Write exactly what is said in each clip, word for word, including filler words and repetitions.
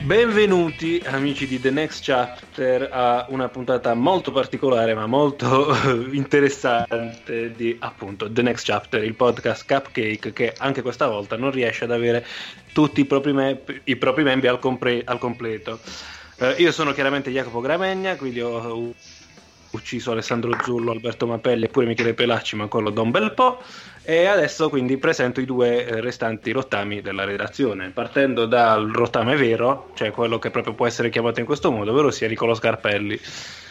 Benvenuti amici di The Next Chapter a una puntata molto particolare ma molto interessante di appunto The Next Chapter, il podcast Cupcake che anche questa volta non riesce ad avere tutti i propri, me- i propri membri al, compre- al completo. Uh, io sono chiaramente Jacopo Gramegna, quindi ho ucciso Alessandro Zullo, Alberto Mapelli e pure Michele Pelacci, ma quello da un bel po'. E adesso quindi presento i due eh, restanti rottami della redazione, partendo dal rottame vero, cioè quello che proprio può essere chiamato in questo modo, ovvero sia Nicolò Scarpelli.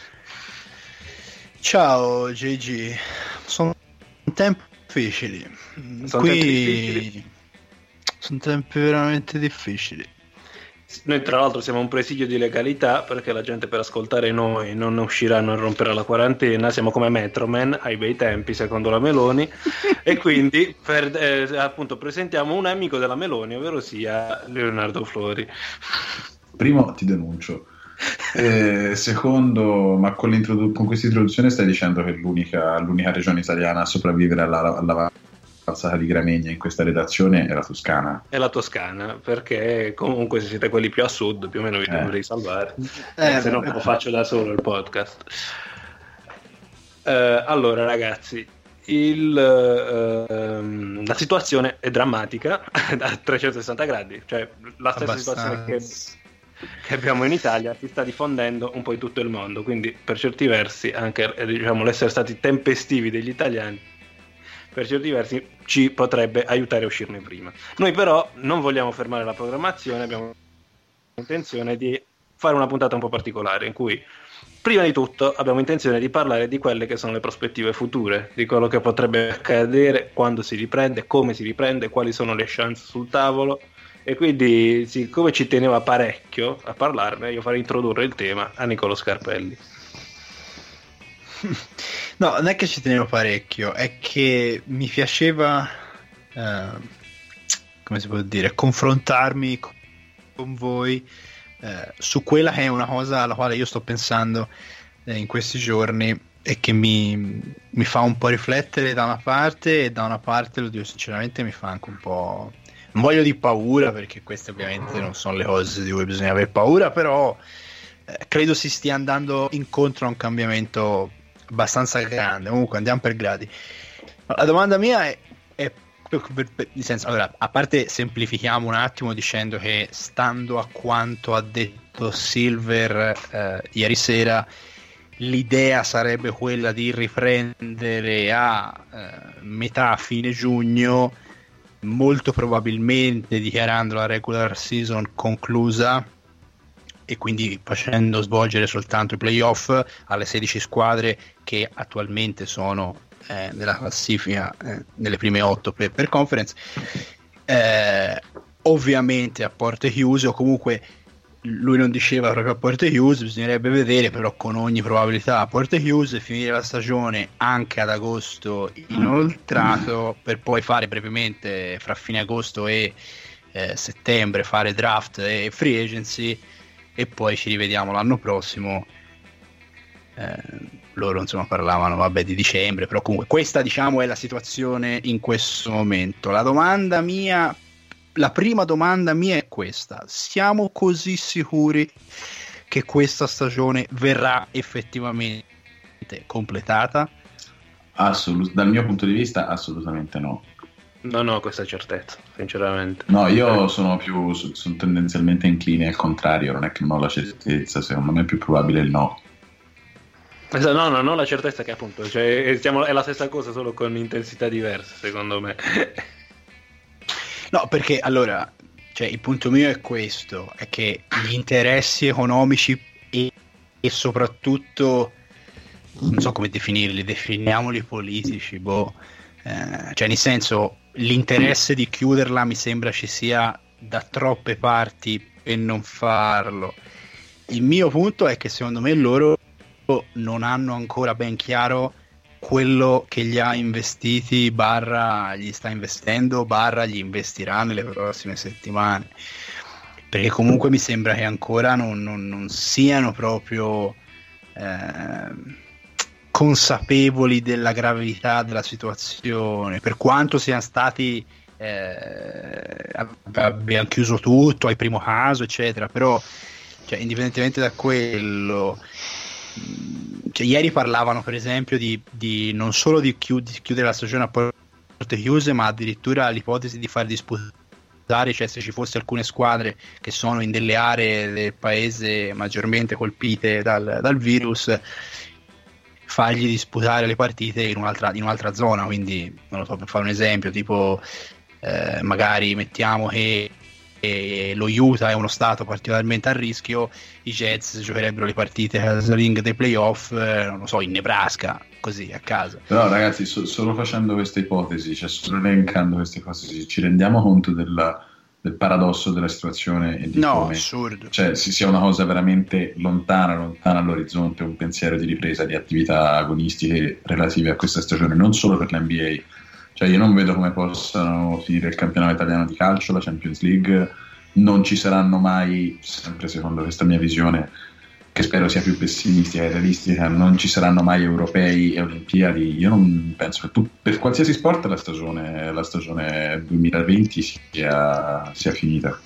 Ciao G G, sono tempi difficili. Sono Qui tempi difficili. Sono tempi veramente difficili. Noi tra l'altro siamo un presidio di legalità perché la gente per ascoltare noi non uscirà, non romperà la quarantena, siamo come Metroman ai bei tempi secondo la Meloni e quindi per, eh, appunto presentiamo un amico della Meloni, ovvero sia Leonardo Flori. Primo ti denuncio, e secondo, ma con, l'introdu- con questa introduzione stai dicendo che l'unica, l'unica regione italiana a sopravvivere alla, alla alzata di Gramegna in questa redazione è la Toscana. È la Toscana, perché comunque se siete quelli più a sud più o meno vi eh. dovrei salvare, eh, se no lo faccio da solo il podcast. Eh, allora ragazzi, il, ehm, la situazione è drammatica da trecentosessanta gradi, cioè la stessa Abbastanza. situazione che, che abbiamo in Italia si sta diffondendo un po' in tutto il mondo, quindi per certi versi anche diciamo, l'essere stati tempestivi degli italiani per certi versi ci potrebbe aiutare a uscirne prima. Noi però non vogliamo fermare la programmazione, abbiamo intenzione di fare una puntata un po' particolare in cui prima di tutto abbiamo intenzione di parlare di quelle che sono le prospettive future, di quello che potrebbe accadere, quando si riprende, come si riprende, quali sono le chance sul tavolo, e quindi siccome ci teneva parecchio a parlarne io farei introdurre il tema a Nicolò Scarpelli. No, non è che ci tenevo parecchio, è che mi piaceva, eh, come si può dire, confrontarmi con, con voi eh, su quella che è una cosa alla quale io sto pensando eh, in questi giorni e che mi, mi fa un po' riflettere da una parte e da una parte, lo dico sinceramente, mi fa anche un po', non voglio di paura perché queste ovviamente non sono le cose di cui bisogna avere paura, però eh, credo si stia andando incontro a un cambiamento abbastanza grande. Comunque andiamo per gradi. La domanda mia è, è per, per, per, nel senso, allora, a parte semplifichiamo un attimo dicendo che stando a quanto ha detto Silver eh, ieri sera, l'idea sarebbe quella di riprendere a eh, metà fine giugno, molto probabilmente dichiarando la regular season conclusa e quindi facendo svolgere soltanto i playoff alle sedici squadre che attualmente sono eh, nella classifica eh, nelle prime otto per, per conference, eh, ovviamente a porte chiuse, o comunque lui non diceva proprio a porte chiuse, bisognerebbe vedere, però con ogni probabilità a porte chiuse, finire la stagione anche ad agosto inoltrato per poi fare brevemente fra fine agosto e eh, settembre fare draft e free agency e poi ci rivediamo l'anno prossimo. Eh, loro insomma parlavano vabbè di dicembre, però comunque questa diciamo è la situazione in questo momento. La domanda mia, la prima domanda mia è questa: siamo così sicuri che questa stagione verrà effettivamente completata? Assolut- dal mio punto di vista assolutamente no. No, no, questa certezza, sinceramente. No, io sono più sono tendenzialmente incline al contrario, non è che non ho la certezza, secondo me è più probabile il no. No, no, non ho la certezza che appunto, cioè, stiamo, è la stessa cosa solo con intensità diverse, secondo me. No, perché allora, cioè, il punto mio è questo, è che gli interessi economici e, e soprattutto, non so come definirli, definiamoli politici, boh, eh, cioè nel senso, l'interesse di chiuderla mi sembra ci sia da troppe parti per non farlo. Il mio punto è che secondo me loro non hanno ancora ben chiaro quello che gli ha investiti barra gli sta investendo barra gli investirà nelle prossime settimane, perché comunque mi sembra che ancora non, non, non siano proprio eh, consapevoli della gravità della situazione, per quanto siano stati eh, abbiamo chiuso tutto al primo caso eccetera, però cioè, indipendentemente da quello, cioè, ieri parlavano per esempio di, di non solo di, chiud- di chiudere la stagione a porte chiuse, ma addirittura l'ipotesi di far disputare, cioè se ci fosse alcune squadre che sono in delle aree del paese maggiormente colpite dal, dal virus, fargli disputare le partite in un'altra, in un'altra zona. Quindi non lo so, per fare un esempio, tipo eh, magari mettiamo che e lo Utah è uno stato particolarmente a rischio, i Jets giocherebbero le partite casalinghe dei playoff, eh, non lo so, in Nebraska, così a casa. Però ragazzi, so, solo facendo queste ipotesi, cioè solo elencando queste cose, ci rendiamo conto della, del paradosso della situazione e di no, come assurdo. Cioè, si sia una cosa veramente lontana, lontana all'orizzonte, un pensiero di ripresa di attività agonistiche relative a questa stagione, non solo per l'N B A. Cioè io non vedo come possano finire il campionato italiano di calcio, la Champions League, non ci saranno mai, sempre secondo questa mia visione, che spero sia più pessimistica e realistica, non ci saranno mai europei e olimpiadi. Io non penso che tu, per qualsiasi sport la stagione, la stagione duemilaventi sia, sia finita.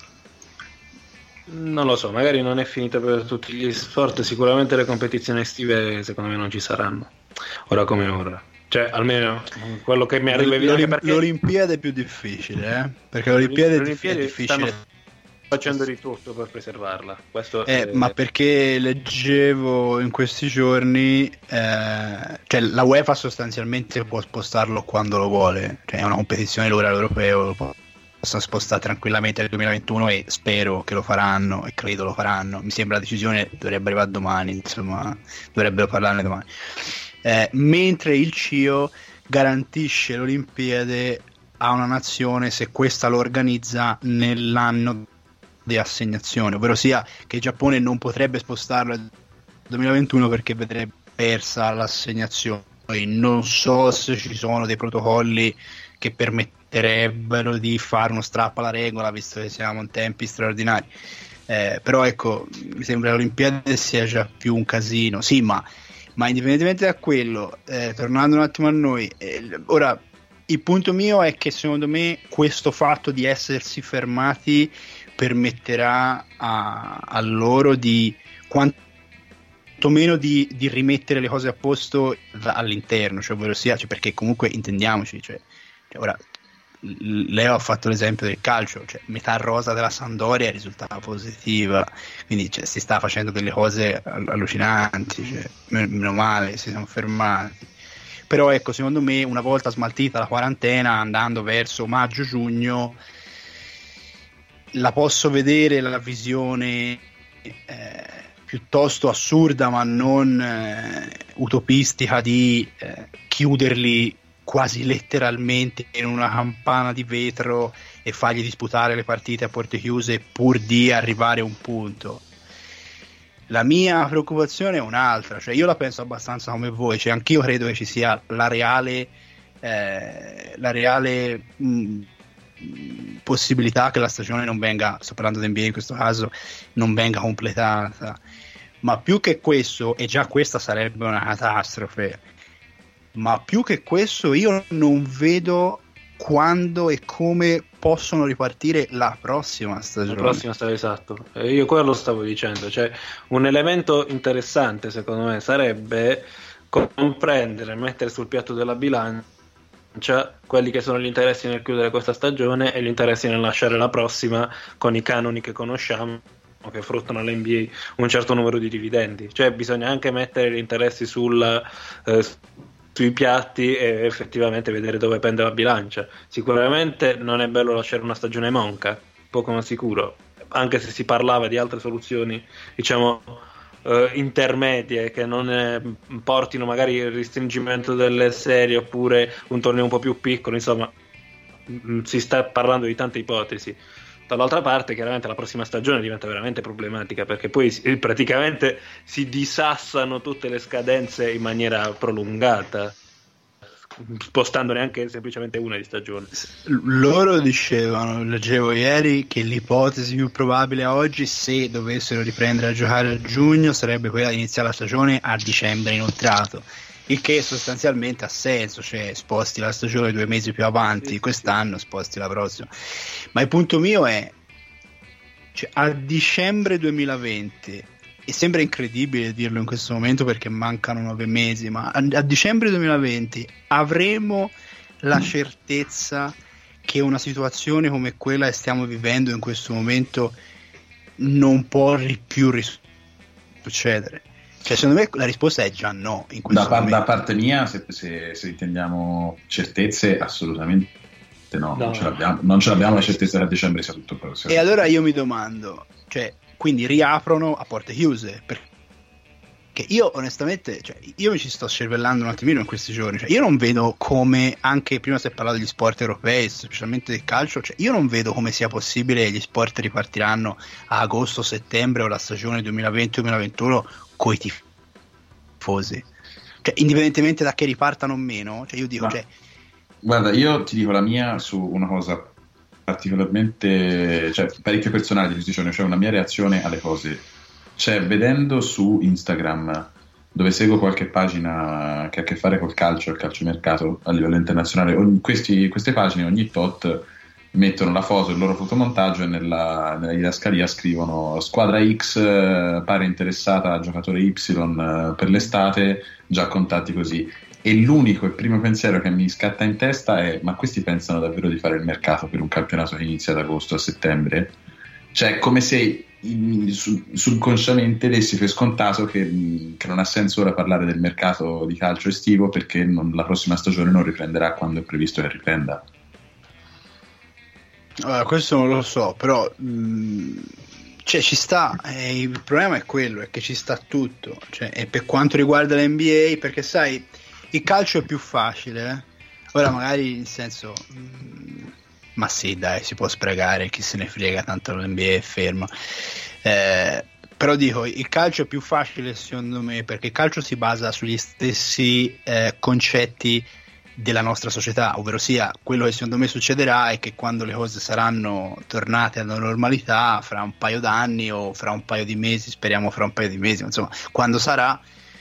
Non lo so, magari non è finita per tutti gli sport, sicuramente le competizioni estive secondo me non ci saranno, ora come ora. Cioè, almeno quello che mi arriva via, L'Olim- perché l'Olimpiade è più difficile, eh? Perché l'Olimpiade, l'Olimpiade è difficile. stanno facendo di tutto per preservarla. Questo eh, è... Ma perché leggevo in questi giorni, eh, cioè la UEFA sostanzialmente può spostarlo quando lo vuole, cioè è una competizione loro all'europeo, lo possono spostare tranquillamente nel duemilaventuno e spero che lo faranno e credo lo faranno. Mi sembra la decisione dovrebbe arrivare domani, insomma, dovrebbero parlarne domani. Eh, mentre il C I O garantisce l'Olimpiade a una nazione se questa lo organizza nell'anno di assegnazione, ovvero sia che il Giappone non potrebbe spostarlo al duemilaventuno perché vedrebbe persa l'assegnazione. Non so se ci sono dei protocolli che permetterebbero di fare uno strappo alla regola, visto che siamo in tempi straordinari, eh, però ecco, mi sembra che l'Olimpiade sia già più un casino. Sì, ma Ma indipendentemente da quello, eh, tornando un attimo a noi, eh, ora il punto mio è che secondo me questo fatto di essersi fermati permetterà a, a loro di quantomeno di, di rimettere le cose a posto all'interno, cioè ovvero sia, cioè, perché comunque intendiamoci, cioè, cioè ora Leo ha fatto l'esempio del calcio, cioè metà rosa della Sampdoria è risultata positiva, quindi cioè, si sta facendo delle cose allucinanti, cioè, meno male si sono fermati. Però ecco, secondo me una volta smaltita la quarantena, andando verso maggio-giugno, la posso vedere la visione eh, piuttosto assurda ma non eh, utopistica di eh, chiuderli quasi letteralmente in una campana di vetro e fargli disputare le partite a porte chiuse pur di arrivare a un punto. La mia preoccupazione è un'altra, cioè io la penso abbastanza come voi, cioè anch'io credo che ci sia la reale eh, la reale mh, possibilità che la stagione non venga, sto parlando di N B A in questo caso, non venga completata, ma più che questo, e già questa sarebbe una catastrofe, ma più che questo io non vedo quando e come possono ripartire la prossima stagione. La prossima stagione, esatto. E io quello stavo dicendo, cioè un elemento interessante secondo me sarebbe comprendere, mettere sul piatto della bilancia quelli che sono gli interessi nel chiudere questa stagione e gli interessi nel lasciare la prossima con i canoni che conosciamo, che fruttano all'N B A un certo numero di dividendi. Cioè bisogna anche mettere gli interessi sul eh, sui piatti e effettivamente vedere dove pende la bilancia. Sicuramente non è bello lasciare una stagione monca, poco ma sicuro, anche se si parlava di altre soluzioni, diciamo eh, intermedie, che non eh, portino magari il restringimento delle serie oppure un torneo un po' più piccolo, insomma mh, si sta parlando di tante ipotesi. Dall'altra parte chiaramente la prossima stagione diventa veramente problematica, perché poi si, praticamente si disassano tutte le scadenze in maniera prolungata, spostandone anche semplicemente una di stagione. Loro dicevano, leggevo ieri, che l'ipotesi più probabile a oggi, se dovessero riprendere a giocare a giugno, sarebbe quella di iniziare la stagione a dicembre inoltrato. il che sostanzialmente ha senso, cioè sposti la stagione due mesi più avanti, sì, quest'anno sì. Sposti la prossima. Ma il punto mio è, cioè, a dicembre duemilaventi, e sembra incredibile dirlo in questo momento perché mancano nove mesi, ma a, a dicembre duemilaventi avremo la certezza che una situazione come quella che stiamo vivendo in questo momento non può ri- più ris- succedere? Cioè, secondo me la risposta è già no. In questo da, par- momento. da parte mia, se, se, se intendiamo certezze, assolutamente no, no. Non, ce l'abbiamo, non ce l'abbiamo la certezza che a dicembre sia tutto sia E allora io mi domando, cioè, quindi riaprono a porte chiuse? Perché io onestamente, cioè, io mi ci sto cervellando un attimino in questi giorni, cioè, io non vedo come, anche prima si è parlato degli sport europei, specialmente del calcio, cioè, io non vedo come sia possibile che gli sport ripartiranno a agosto, settembre o la stagione duemilaventi duemilaventuno coi tifosi, cioè, indipendentemente da che ripartano o meno, cioè, io dico, Ma, cioè, guarda, io ti dico la mia su una cosa particolarmente, cioè, parecchio personale di questi giorni, cioè una mia reazione alle cose. Cioè, vedendo su Instagram, dove seguo qualche pagina che ha a che fare col calcio, il calciomercato a livello internazionale, ogni, questi, queste pagine ogni tot mettono la foto, il loro fotomontaggio e nella, nella didascalia scrivono squadra X eh, pare interessata a giocatore Y eh, per l'estate, già contatti così. E l'unico e primo pensiero che mi scatta in testa è: ma questi pensano davvero di fare il mercato per un campionato che inizia ad agosto a settembre? Cioè, come se in, su, subconsciamente dessi per scontato che, che non ha senso ora parlare del mercato di calcio estivo perché non, la prossima stagione non riprenderà quando è previsto che riprenda. Allora, questo non lo so, però mh, cioè ci sta, eh, il problema è quello, è che ci sta tutto, cioè, e per quanto riguarda l'N B A, perché sai, il calcio è più facile, eh? Ora magari in senso mh, ma sì, dai, si può sprecare, chi se ne frega, tanto l'N B A è fermo, eh, però dico, il calcio è più facile secondo me perché il calcio si basa sugli stessi eh, concetti della nostra società, ovvero sia quello che secondo me succederà è che quando le cose saranno tornate alla normalità fra un paio d'anni o fra un paio di mesi, speriamo fra un paio di mesi, insomma, quando sarà,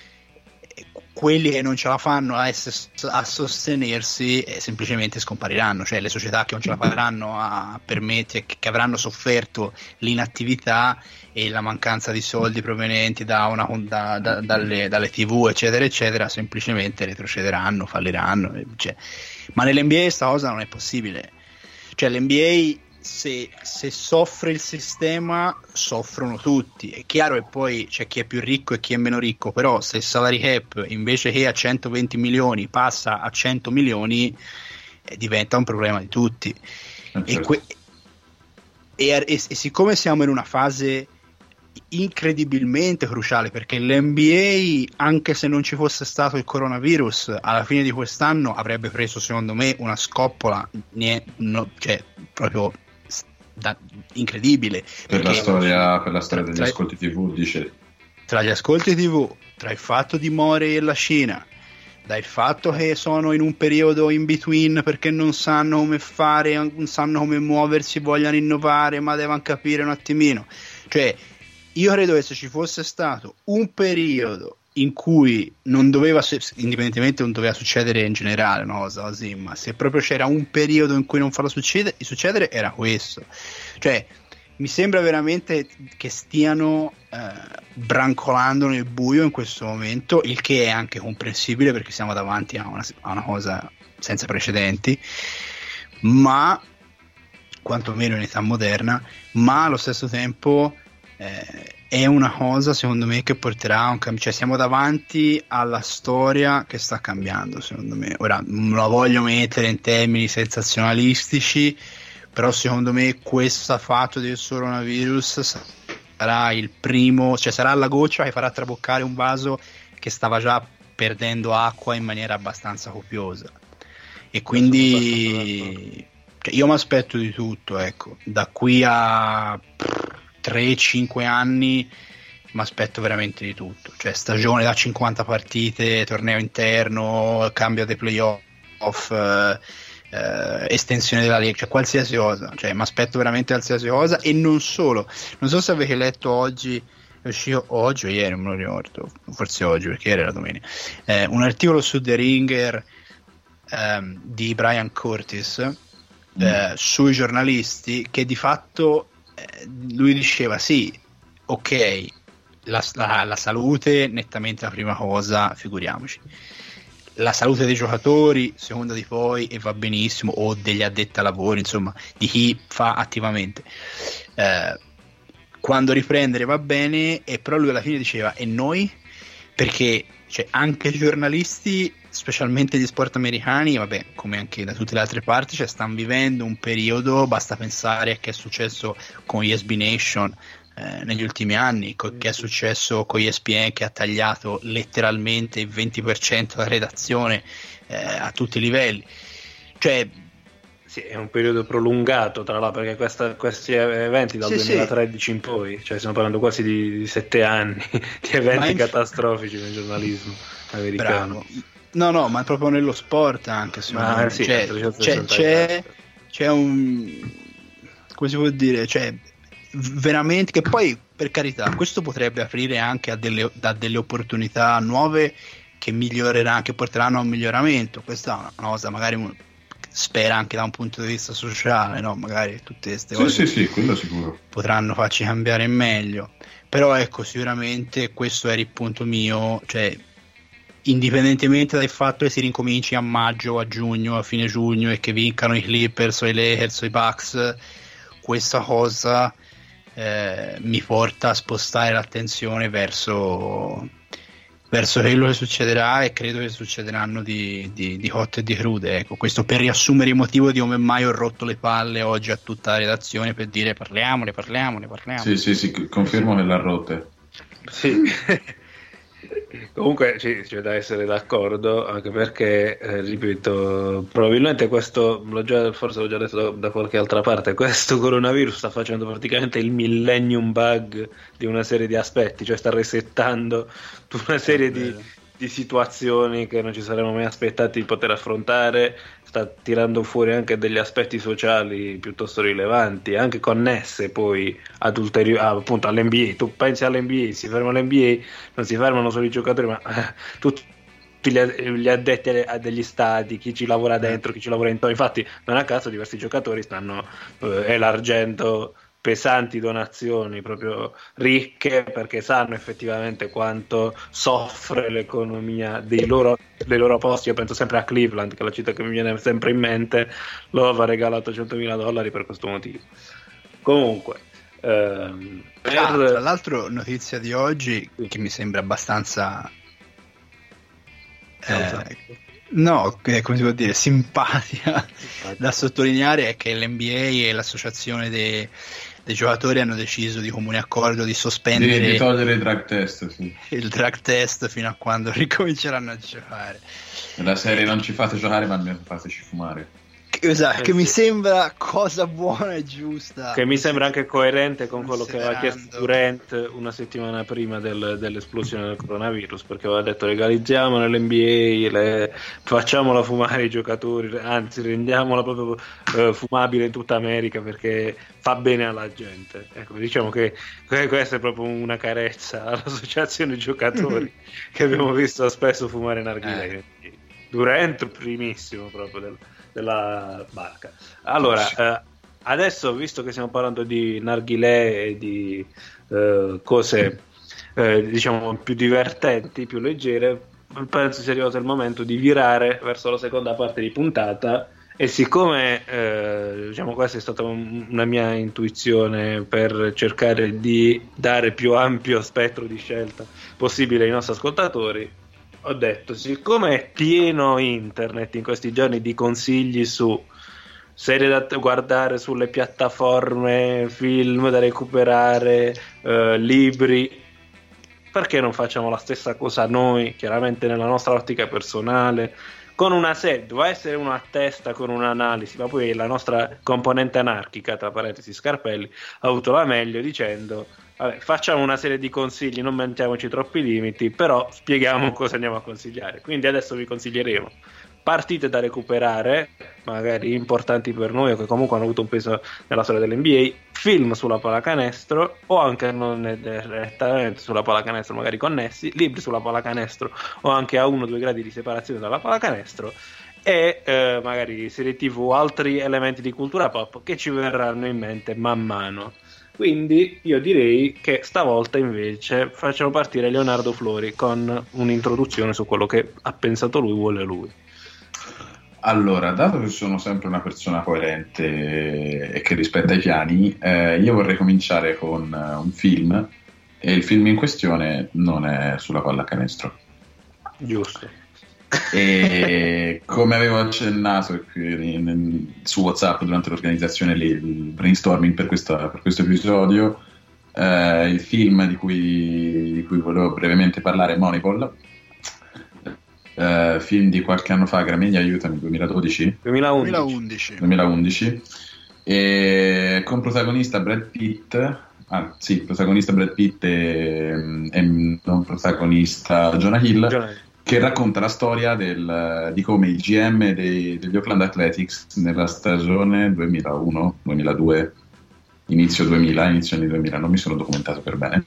quelli che non ce la fanno a, essere, a sostenersi eh, semplicemente scompariranno, cioè le società che non ce la faranno a permettere, che, che avranno sofferto l'inattività e la mancanza di soldi provenienti da una, da, da, dalle, dalle tivù eccetera eccetera, semplicemente retrocederanno, falliranno, cioè. Ma nell'N B A sta cosa non è possibile, cioè l'N B A se, se soffre il sistema soffrono tutti, è chiaro che poi c'è chi è più ricco e chi è meno ricco, però se il salary cap invece che a centoventi milioni passa a cento milioni eh, diventa un problema di tutti. Certo. e, que- e, e, e siccome siamo in una fase incredibilmente cruciale, perché l'N B A, anche se non ci fosse stato il coronavirus, alla fine di quest'anno avrebbe preso secondo me una scoppola ne, no, cioè proprio da, incredibile per la storia, per la storia degli tra, ascolti tivù, dice, tra gli ascolti tivù, tra il fatto di Mori e la Cina, dal fatto che sono in un periodo in between perché non sanno come fare, non sanno come muoversi, vogliono innovare ma devono capire un attimino, cioè io credo che se ci fosse stato un periodo in cui non doveva, indipendentemente non doveva succedere in generale una cosa così, ma se proprio c'era un periodo in cui non farlo succedere, succedere era questo, cioè mi sembra veramente che stiano eh, brancolando nel buio in questo momento, il che è anche comprensibile perché siamo davanti a una, a una cosa senza precedenti, ma quantomeno in età moderna, ma allo stesso tempo eh, è una cosa secondo me che porterà a un cambio, cioè siamo davanti alla storia che sta cambiando secondo me. Ora non la voglio mettere in termini sensazionalistici, però secondo me questo fatto del coronavirus sarà il primo, cioè sarà la goccia che farà traboccare un vaso che stava già perdendo acqua in maniera abbastanza copiosa, e quindi cioè, io mi aspetto di tutto, ecco, da qui a tre cinque anni mi aspetto veramente di tutto, cioè stagione da cinquanta partite, torneo interno, cambio dei playoff, eh, eh, estensione della Lega, cioè qualsiasi cosa, cioè mi aspetto veramente qualsiasi cosa. E non solo, non so se avete letto oggi è uscito oggi o ieri, non me lo ricordo, forse oggi perché ieri era domenica, eh, un articolo su The Ringer ehm, di Brian Curtis eh, mm. sui giornalisti, che di fatto eh, lui diceva sì, ok, la, la, la salute nettamente la prima cosa, figuriamoci, la salute dei giocatori seconda di poi, e va benissimo, o degli addetti ai lavori, insomma di chi fa attivamente, eh, quando riprendere va bene. E però lui alla fine diceva e noi, perché cioè, anche i giornalisti, specialmente gli sport americani, vabbè, come anche da tutte le altre parti, cioè, stanno vivendo un periodo, basta pensare a che è successo con E S P Nation eh, negli ultimi anni, co- che è successo con E S P N, che ha tagliato letteralmente il venti per cento della redazione eh, a tutti i livelli, cioè sì, è un periodo prolungato tra l'altro, perché questa, questi eventi dal sì, duemilatredici sì. in poi, cioè stiamo parlando quasi di, di sette anni di eventi inf- catastrofici nel giornalismo americano. Bravo. No, no, ma proprio nello sport anche, ma, sì, cioè, c'è, c'è, c'è un, come si può dire, cioè veramente, che poi per carità questo potrebbe aprire anche a delle, da delle opportunità nuove che miglioreranno, che porteranno a un miglioramento. Questa è una cosa magari un, spera anche da un punto di vista sociale, no? Magari tutte queste sì, cose sì, sì, quello sicuro potranno farci cambiare in meglio. Però ecco, sicuramente questo era il punto mio, cioè indipendentemente dal fatto che si rincominci a maggio, a giugno, a fine giugno, e che vincano i Clippers o i Lakers o i Bucks, questa cosa eh, mi porta a spostare l'attenzione verso verso quello che succederà, e credo che succederanno di, di, di cotte e di crude. Ecco, questo per riassumere il motivo di come mai ho rotto le palle oggi a tutta la redazione per dire parliamone, parliamone, parliamone. Sì, sì, sì, confermo che l'ha rotte. Sì. Comunque sì, c'è da essere d'accordo, anche perché eh, ripeto, probabilmente questo l'ho già, forse l'ho già detto da, da qualche altra parte, questo coronavirus sta facendo praticamente il millennium bug di una serie di aspetti, cioè sta resettando tutta una serie di, di situazioni che non ci saremmo mai aspettati di poter affrontare, sta tirando fuori anche degli aspetti sociali piuttosto rilevanti, anche connesse poi ad ulteri- ah, appunto all'N B A. Tu pensi all'N B A, si ferma l'N B A, non si fermano solo i giocatori, ma eh, tutti gli, gli addetti a degli stadi, chi ci lavora dentro, chi ci lavora intorno. Infatti non a caso diversi giocatori stanno eh, elargendo pesanti donazioni proprio ricche, perché sanno effettivamente quanto soffre l'economia dei loro, dei loro posti. Io penso sempre a Cleveland, che è la città che mi viene sempre in mente. Loro aveva regalato centomila dollari per questo motivo. Comunque ehm, per... ah, tra l'altro notizia di oggi che mi sembra abbastanza eh, no, come si può dire, simpatica da sottolineare, è che l'N B A e l'associazione dei dei giocatori hanno deciso di comune accordo di sospendere di, di togliere il drug test, sì. il drug test fino a quando ricominceranno a giocare. La serie non ci fate giocare, ma almeno fateci fumare. Esatto, che mi sembra cosa buona e giusta, che mi sembra anche coerente con quello che aveva chiesto Durant una settimana prima del, dell'esplosione del coronavirus, perché aveva detto legalizziamo nell'N B A, le, facciamola fumare i giocatori, anzi rendiamola proprio eh, fumabile in tutta America, perché fa bene alla gente. Ecco, diciamo che questa è proprio una carezza all'associazione giocatori che abbiamo visto spesso fumare narghile. Eh. Durant primissimo proprio del, della barca. Allora, eh, adesso, visto che stiamo parlando di narghilè e di eh, cose eh, diciamo più divertenti, più leggere, penso sia arrivato il momento di virare verso la seconda parte di puntata. E siccome eh, diciamo questa è stata un, una mia intuizione per cercare di dare più ampio spettro di scelta possibile ai nostri ascoltatori, ho detto, siccome è pieno internet in questi giorni di consigli su serie da guardare sulle piattaforme, film da recuperare, eh, libri, perché non facciamo la stessa cosa noi, chiaramente nella nostra ottica personale, con una serie, doveva essere una a testa con un'analisi, ma poi la nostra componente anarchica, tra parentesi Scarpelli, ha avuto la meglio dicendo vabbè, facciamo una serie di consigli, non mettiamoci troppi limiti, però spieghiamo cosa andiamo a consigliare. Quindi adesso vi consiglieremo partite da recuperare, magari importanti per noi o che comunque hanno avuto un peso nella storia dell'N B A, film sulla pallacanestro o anche non direttamente sulla pallacanestro, magari connessi, libri sulla pallacanestro o anche a uno o due gradi di separazione dalla pallacanestro, e eh, magari serie tv, altri elementi di cultura pop che ci verranno in mente man mano. Quindi io direi che stavolta invece facciamo partire Leonardo Flori con un'introduzione su quello che ha pensato lui, vuole lui. Allora, dato che sono sempre una persona coerente e che rispetta i piani, eh, io vorrei cominciare con uh, un film, e il film in questione non è sulla pallacanestro. Giusto. E come avevo accennato in, in, su WhatsApp durante l'organizzazione, lì, il brainstorming per, questa, per questo episodio, eh, il film di cui, di cui volevo brevemente parlare è Moneyball, eh, film di qualche anno fa, Gramegna, aiutami, duemiladodici? duemilaundici duemilaundici, e con protagonista Brad Pitt, ah sì, protagonista Brad Pitt e, e non protagonista Jonah Hill, Jonah Hill. Che racconta la storia del, di come il G M dei, degli Oakland Athletics nella stagione duemilauno duemiladue, inizio duemila, inizio anni duemila, non mi sono documentato per bene,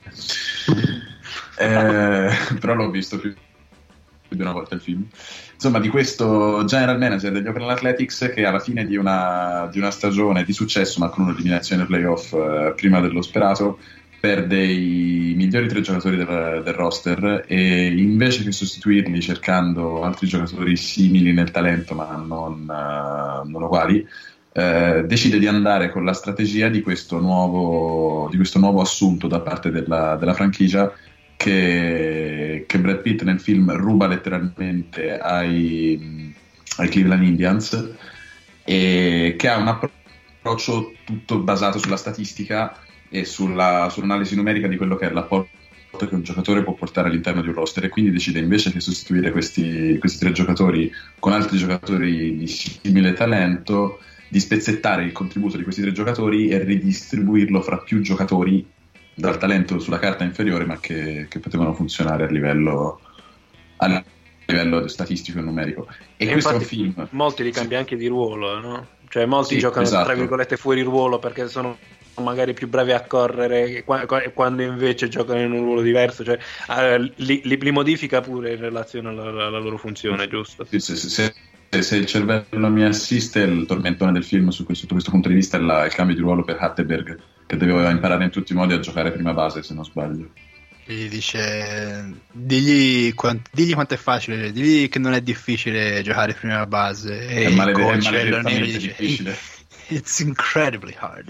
eh, però l'ho visto più, più di una volta il film. Insomma, di questo general manager degli Oakland Athletics che alla fine di una, di una stagione di successo, ma con un'eliminazione playoff eh, prima dello sperato, perde i migliori tre giocatori del, del roster, e invece che sostituirli cercando altri giocatori simili nel talento ma non, uh, non uguali, eh, decide di andare con la strategia di questo nuovo, di questo nuovo assunto da parte della, della franchigia che, che Brad Pitt nel film ruba letteralmente ai, ai Cleveland Indians, e che ha un approccio tutto basato sulla statistica e sulla, sull'analisi numerica di quello che è l'apporto che un giocatore può portare all'interno di un roster, e quindi decide invece che sostituire questi, questi tre giocatori con altri giocatori di simile talento, di spezzettare il contributo di questi tre giocatori e ridistribuirlo fra più giocatori dal talento sulla carta inferiore, ma che, che potevano funzionare a livello, a livello statistico e numerico. E, e questo è un film. Molti li cambia anche di ruolo, no? Cioè molti sì, giocano esatto. tra virgolette fuori ruolo perché sono magari più bravi a correre, quando invece giocano in un ruolo diverso, cioè eh, li, li modifica pure in relazione alla, alla loro funzione, giusto? Sì, sì, sì, se, se il cervello mi assiste, il tormentone del film su questo, sotto questo punto di vista è la, il cambio di ruolo per Hatteberg, che doveva imparare in tutti i modi a giocare prima base, se non sbaglio. Gli dice digli, quant, digli quanto è facile, digli che non è difficile giocare prima base, e è, malede- il coach, è maledettamente difficile. It's incredibly hard.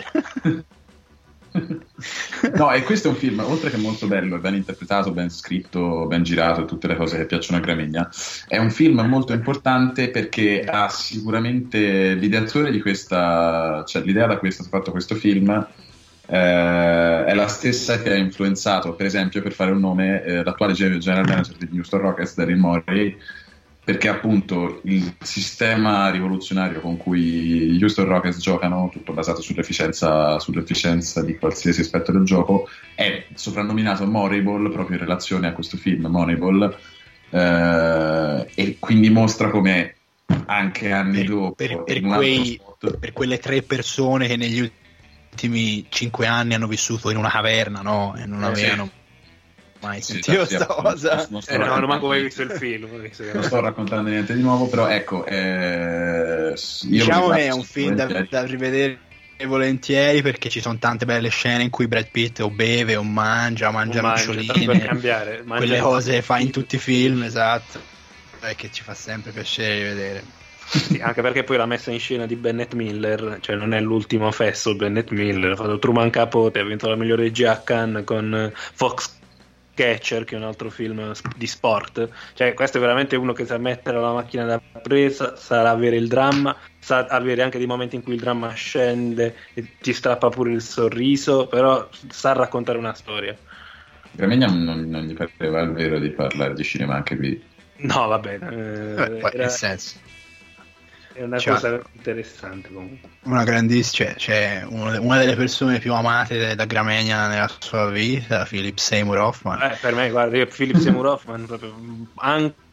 No, e questo è un film, oltre che molto bello, ben interpretato, ben scritto, ben girato, tutte le cose che piacciono a Gramegna, è un film molto importante perché ha sicuramente l'ideatore di questa, cioè l'idea da cui è stato fatto questo film eh, è la stessa che ha influenzato, per esempio, per fare un nome, eh, l'attuale general manager degli Houston Rockets, Daryl Morey, perché appunto il sistema rivoluzionario con cui gli Houston Rockets giocano, tutto basato sull'efficienza, sull'efficienza di qualsiasi aspetto del gioco, è soprannominato Moneyball proprio in relazione a questo film Moneyball, eh, e quindi mostra come anche anni per, dopo per, per, quei, per quelle tre persone che negli ultimi cinque anni hanno vissuto in una caverna, no? E non eh, avevano sì. mai sentito questa sì, cosa. Non, non, eh, no, non manco mai visto il film. Non sto raccontando niente di nuovo, però ecco, eh, diciamo che è un film da, da rivedere volentieri, perché ci sono tante belle scene in cui Brad Pitt o beve o mangia, mangia noccioline, per cambiare, mangia quelle cose che fa in tutti i film, esatto, e che ci fa sempre piacere rivedere. Sì, anche perché poi la messa in scena di Bennett Miller, cioè non è l'ultimo fesso Bennett Miller, ha fatto Truman Capote, ha vinto la migliore regia a Cannes con Fox Catcher, che è un altro film di sport, cioè questo è veramente uno che sa mettere la macchina da presa, sa avere il dramma, sa avere anche dei momenti in cui il dramma scende e ti strappa pure il sorriso, però sa raccontare una storia. Gramegna non, non gli pareva il vero di parlare di cinema anche qui. No, va bene, eh, Beh, era... nel senso è una cioè, cosa interessante comunque. Una grandissima, cioè, cioè una, una delle persone più amate da Gramegna nella sua vita, Philip Seymour Hoffman. Eh, per me, guarda, io Philip Seymour Hoffman proprio anche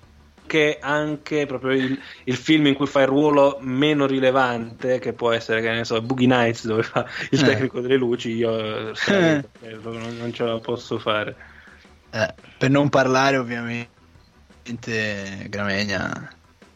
anche, anche proprio il, il film in cui fa il ruolo meno rilevante, che può essere, che ne so, Boogie Nights, dove fa il eh. tecnico delle luci, io sai, eh. non, non ce la posso fare. Eh, per non parlare ovviamente Gramegna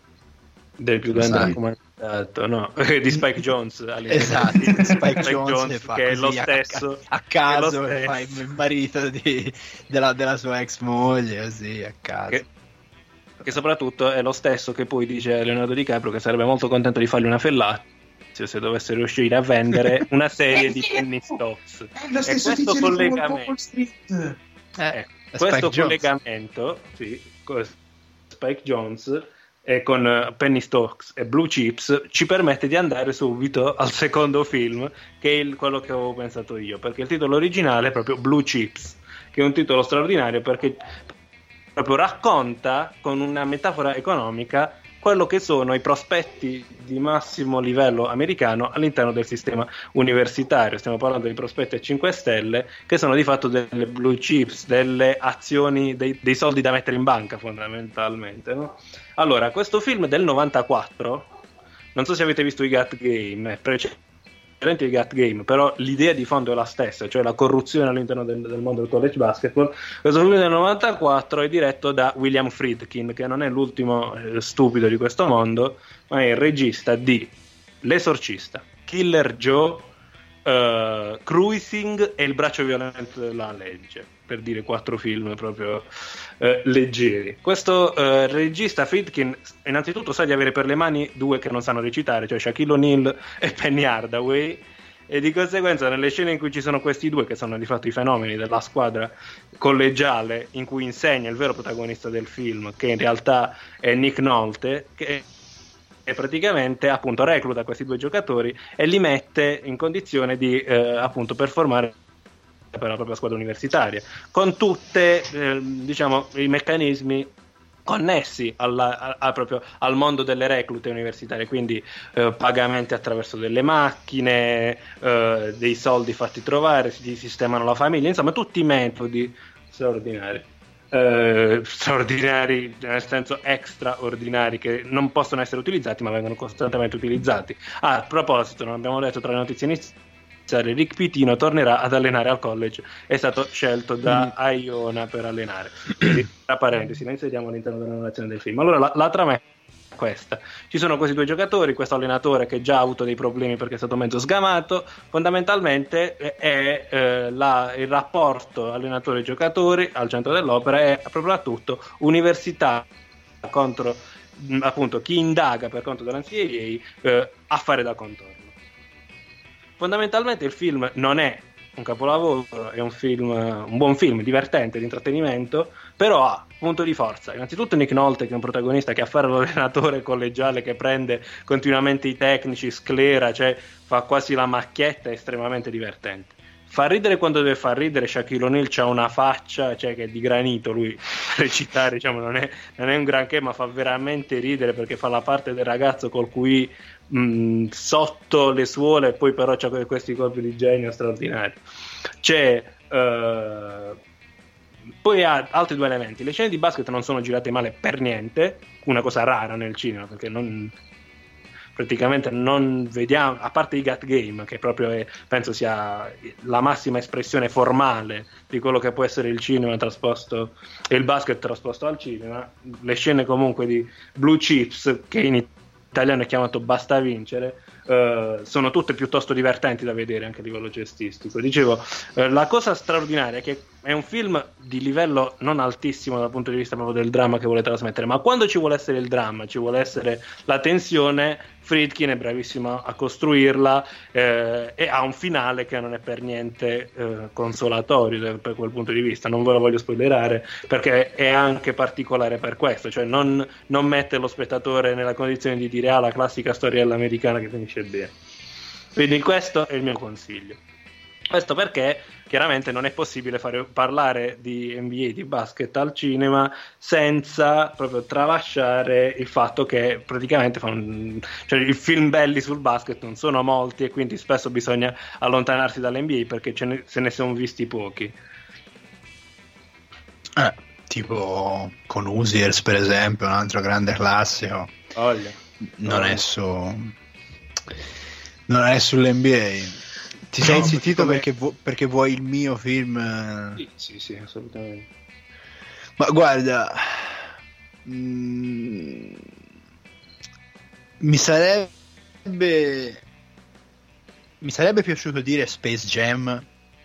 del più grande raccomandato, no, di Spike Jonze. Esatto, Spike, Spike Jonze che è lo stesso a, a caso lo stesso. Fa il marito di, della, della sua ex moglie, così a caso. Che, che soprattutto è lo stesso che poi dice Leonardo DiCaprio che sarebbe molto contento di fargli una fellatio se dovesse riuscire a vendere una serie di penny stocks. È lo stesso e questo tizio collegamento, di Street. Eh, questo collegamento, sì, Spike Jonze e con Penny Stocks e Blue Chips ci permette di andare subito al secondo film, che è il, quello che avevo pensato io, perché il titolo originale è proprio Blue Chips, che è un titolo straordinario perché proprio racconta con una metafora economica quello che sono i prospetti di massimo livello americano all'interno del sistema universitario. Stiamo parlando di prospetti a cinque stelle, che sono di fatto delle blue chips, delle azioni, dei, dei soldi da mettere in banca fondamentalmente, no? Allora, questo film del novantaquattro, non so se avete visto i Gut Game, è precedente i Gut Game, però l'idea di fondo è la stessa, cioè la corruzione all'interno del, del mondo del college basketball. Questo film del novantaquattro è diretto da William Friedkin, che non è l'ultimo eh, stupido di questo mondo, ma è il regista di L'Esorcista, Killer Joe, uh, Cruising e Il braccio violento della legge, per dire quattro film proprio uh, leggeri. Questo uh, regista Friedkin innanzitutto sa di avere per le mani due che non sanno recitare, cioè Shaquille O'Neal e Penny Hardaway, e di conseguenza nelle scene in cui ci sono questi due, che sono di fatto i fenomeni della squadra collegiale, in cui insegna il vero protagonista del film, che in realtà è Nick Nolte, che e praticamente appunto recluta questi due giocatori e li mette in condizione di eh, appunto performare per la propria squadra universitaria, con tutte eh, diciamo i meccanismi connessi alla, a, a proprio al mondo delle reclute universitarie, quindi eh, pagamenti attraverso delle macchine, eh, dei soldi fatti trovare, si sistemano la famiglia, insomma tutti i metodi straordinari. Uh, straordinari nel senso extraordinari, che non possono essere utilizzati ma vengono costantemente utilizzati. Ah, a proposito, non abbiamo detto tra le notizie iniziali, Rick Pitino tornerà ad allenare al college, è stato scelto da mm. Iona per allenare. Quindi, tra parentesi, la inseriamo all'interno della narrazione del film. Allora la, la trama è questa: ci sono questi due giocatori, questo allenatore che già ha avuto dei problemi perché è stato mezzo sgamato. Fondamentalmente è, è eh, la, il rapporto allenatore-giocatori al centro dell'opera, è proprio a tutto università contro appunto chi indaga per conto dell'N C A A, eh, a fare da contorno. Fondamentalmente il film non è un capolavoro, è un film, un buon film, divertente, di intrattenimento, però ha punto di forza. Innanzitutto Nick Nolte, che è un protagonista che ha a fare l'allenatore collegiale, che prende continuamente i tecnici, sclera, cioè fa quasi la macchietta, è estremamente divertente. Fa ridere quando deve far ridere. Shaquille O'Neal c'ha una faccia, cioè, che è di granito, lui recitare diciamo non è, non è un granché, ma fa veramente ridere perché fa la parte del ragazzo col cui mh, sotto le suole, e poi però c'ha questi colpi di genio straordinari. C'è uh, poi ha altri due elementi: le scene di basket non sono girate male per niente, una cosa rara nel cinema, perché non praticamente non vediamo, a parte i Gut Game, che proprio è, penso sia la massima espressione formale di quello che può essere il cinema trasposto e il basket trasposto al cinema, le scene comunque di Blue Chips, che in italiano è chiamato Basta Vincere, Uh, sono tutte piuttosto divertenti da vedere anche a livello gestistico. Dicevo, uh, la cosa straordinaria è che è un film di livello non altissimo dal punto di vista proprio del dramma che vuole trasmettere, ma quando ci vuole essere il dramma, ci vuole essere la tensione, Friedkin è bravissimo a costruirla, eh, e ha un finale che non è per niente eh, consolatorio per quel punto di vista. Non ve lo voglio spoilerare perché è anche particolare per questo, cioè non, non mette lo spettatore nella condizione di dire ah, la classica storiella americana che finisce bene. Quindi questo è il mio consiglio. Questo perché chiaramente non è possibile fare, parlare di N B A, di basket al cinema senza proprio tralasciare il fatto che praticamente fa un, cioè i film belli sul basket non sono molti e quindi spesso bisogna allontanarsi dall'N B A perché ce ne, se ne sono visti pochi. Eh, tipo con Hoosiers per esempio, un altro grande classico. Olha. Non è su non è sull'N B A. Ti sei No, insistito come... perché, vu- perché vuoi il mio film? Sì, sì, sì, assolutamente. Ma guarda, mm, mi sarebbe mi sarebbe piaciuto dire Space Jam.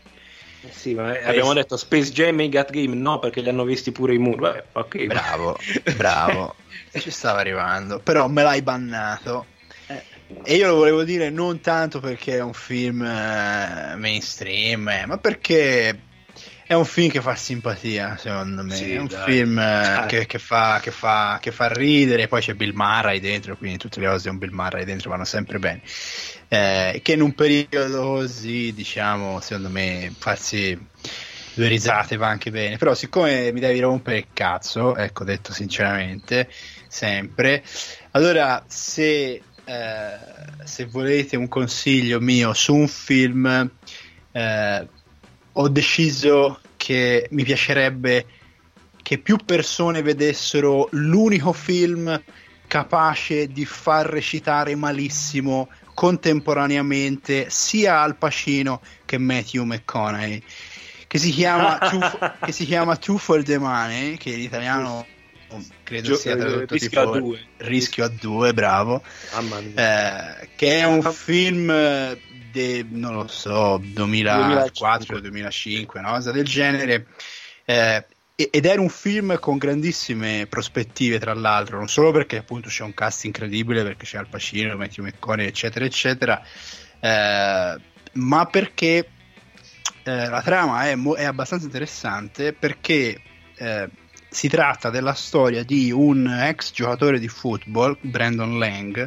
Sì, ma abbiamo detto Space Jam e Got Game no, perché li hanno visti pure i Moore. Vabbè, ok. Bravo, bravo. Ci stava arrivando, però me l'hai bannato. Eh. E io lo volevo dire non tanto perché è un film eh, mainstream, eh, ma perché è un film che fa simpatia, secondo me. Sì, è un dai. film eh, che, che, fa, che, fa, che fa ridere, poi c'è Bill Murray dentro, quindi tutte le cose di un Bill Murray dentro vanno sempre bene. Eh, che in un periodo così, diciamo, secondo me, farsi due risate va anche bene. Però siccome mi devi rompere il cazzo, ecco, detto sinceramente, sempre, allora se... Eh, se volete un consiglio mio su un film, eh, ho deciso che mi piacerebbe che più persone vedessero l'unico film capace di far recitare malissimo contemporaneamente sia Al Pacino che Matthew McConaughey, che si chiama Two, che si chiama Two for the Money, che in italiano credo Gio- sia tradotto rischio tipo a due. Rischio a due, bravo. Mamma mia. Eh, che è un film de, non lo so, duemilaquattro duemilacinque, una cosa del genere, eh, ed era un film con grandissime prospettive, tra l'altro, non solo perché appunto c'è un cast incredibile, perché c'è Al Pacino, Matthew McConaughey, eccetera eccetera, eh, ma perché eh, la trama è, mo- è abbastanza interessante, perché eh, si tratta della storia di un ex giocatore di football, Brandon Lang,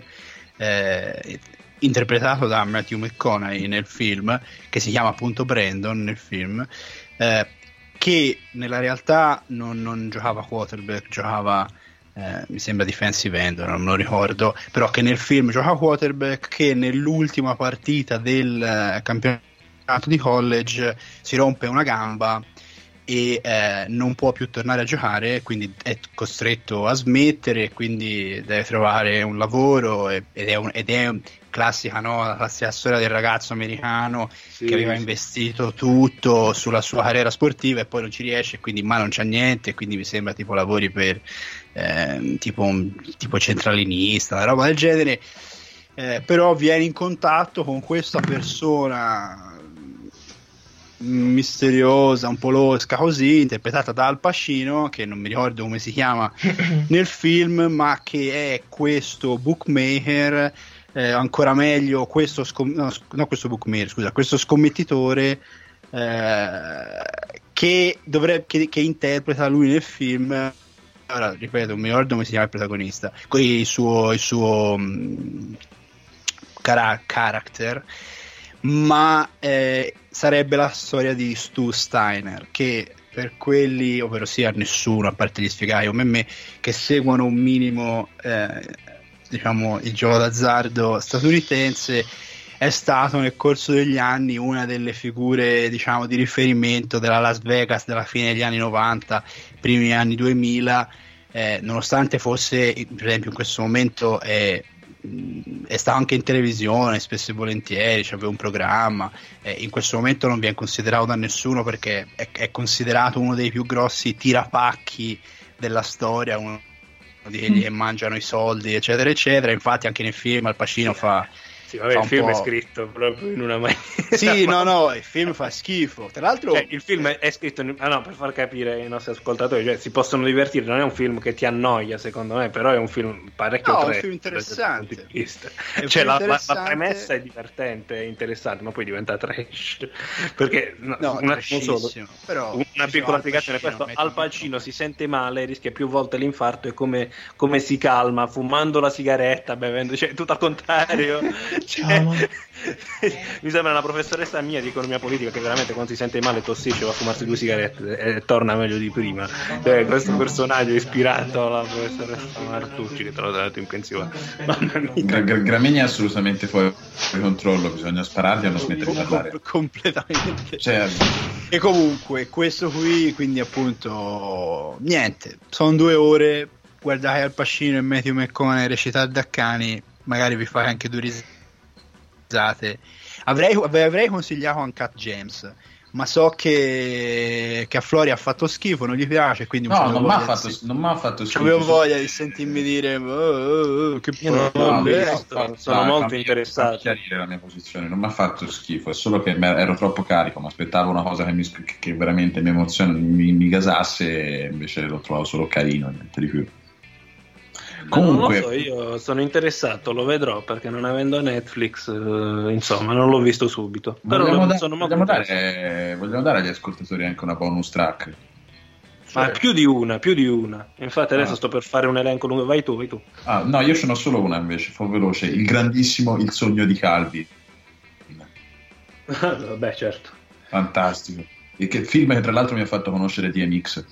eh, interpretato da Matthew McConaughey nel film, che si chiama appunto Brandon nel film, eh, che nella realtà non, non giocava quarterback, giocava eh, mi sembra defensive end, non me lo ricordo, però che nel film gioca quarterback, che nell'ultima partita del eh, campionato di college si rompe una gamba e eh, non può più tornare a giocare, quindi è costretto a smettere, quindi deve trovare un lavoro, ed è, un, ed è un, classica, no? La classica storia del ragazzo americano sì, che aveva sì. investito tutto sulla sua carriera sportiva e poi non ci riesce, quindi ma non c'ha niente, quindi mi sembra tipo lavori per eh, tipo, un, tipo centralinista, una roba del genere, eh, però viene in contatto con questa persona misteriosa, un po' losca così, interpretata da Al Pacino, che non mi ricordo come si chiama nel film, ma che è questo bookmaker, eh, ancora meglio questo scom- no, no, questo bookmaker, scusa, questo scommettitore eh, che, dovrebbe, che, che interpreta lui nel film. Ora ripeto, non mi ricordo come si chiama il protagonista, il suo, il suo um, cara- character, ma eh, sarebbe la storia di Stu Steiner, che per quelli, ovvero sia nessuno a parte gli sfigati come me, che seguono un minimo eh, diciamo il gioco d'azzardo statunitense, è stato nel corso degli anni una delle figure, diciamo, di riferimento della Las Vegas della fine degli anni novanta, primi anni duemila, eh, nonostante fosse, per esempio in questo momento è è stato anche in televisione spesso e volentieri, c'aveva cioè un programma, eh, in questo momento non viene considerato da nessuno perché è, è considerato uno dei più grossi tirapacchi della storia, uno di quelli che mangiano i soldi eccetera eccetera. Infatti anche nel film Al Pacino sì, fa sì, vabbè, il film è scritto proprio in una maniera sì no no il film fa schifo, tra l'altro cioè, il film è scritto in... ah no, per far capire ai nostri ascoltatori, cioè si possono divertire, non è un film che ti annoia secondo me, però è un film parecchio no, trash, un film interessante, cioè film la, interessante. La, la premessa è divertente, è interessante, ma poi diventa trash perché no, no, una, non solo, però, una diciamo, piccola spiegazione, questo Al Pacino si sente male, rischia più volte l'infarto e come, come si calma fumando la sigaretta, bevendo, cioè tutto al contrario Ciao. Mi sembra una professoressa mia di economia politica che veramente quando si sente male tossisce, va a fumarsi due sigarette e torna meglio di prima. Cioè, questo personaggio è ispirato alla professoressa Martucci, che tra l'altro è andato in pensione. Gra- Gra- Gramegna è assolutamente fuori controllo, bisogna spararli e non smettere di parlare. Com- completamente. Cioè, e comunque questo qui, quindi appunto niente, sono due ore, guardate Al Pacino e Matthew McConaughey recitare da cani, magari vi fate anche due risate. Avrei, avrei consigliato Uncut James, ma so che, che a Flori ha fatto schifo, non gli piace, quindi no, non mi ha fatto, sen- fatto schifo. Avevo voglia di sentirmi dire oh, oh, oh, che no, no, no, sono dai, molto fammi, interessato. fammi chiarire la mia posizione, non mi ha fatto schifo, è solo che ero troppo carico, mi aspettavo una cosa che, mi, che veramente mi emoziona, mi, mi gasasse, e invece l'ho trovato solo carino, niente di più. Comunque, non lo so, io sono interessato, lo vedrò perché non avendo Netflix, eh, insomma, non l'ho visto subito. Però vogliamo, lo, da- sono vogliamo, dare, vogliamo dare agli ascoltatori anche una bonus track. Ma più di una, più di una. Infatti adesso ah. sto per fare un elenco lungo. Vai tu, vai tu. Ah, no, io ce n'ho solo una invece, fa veloce. Il grandissimo Il sogno di Calvi. Vabbè, certo. Fantastico. E che film che tra l'altro mi ha fatto conoscere D M X.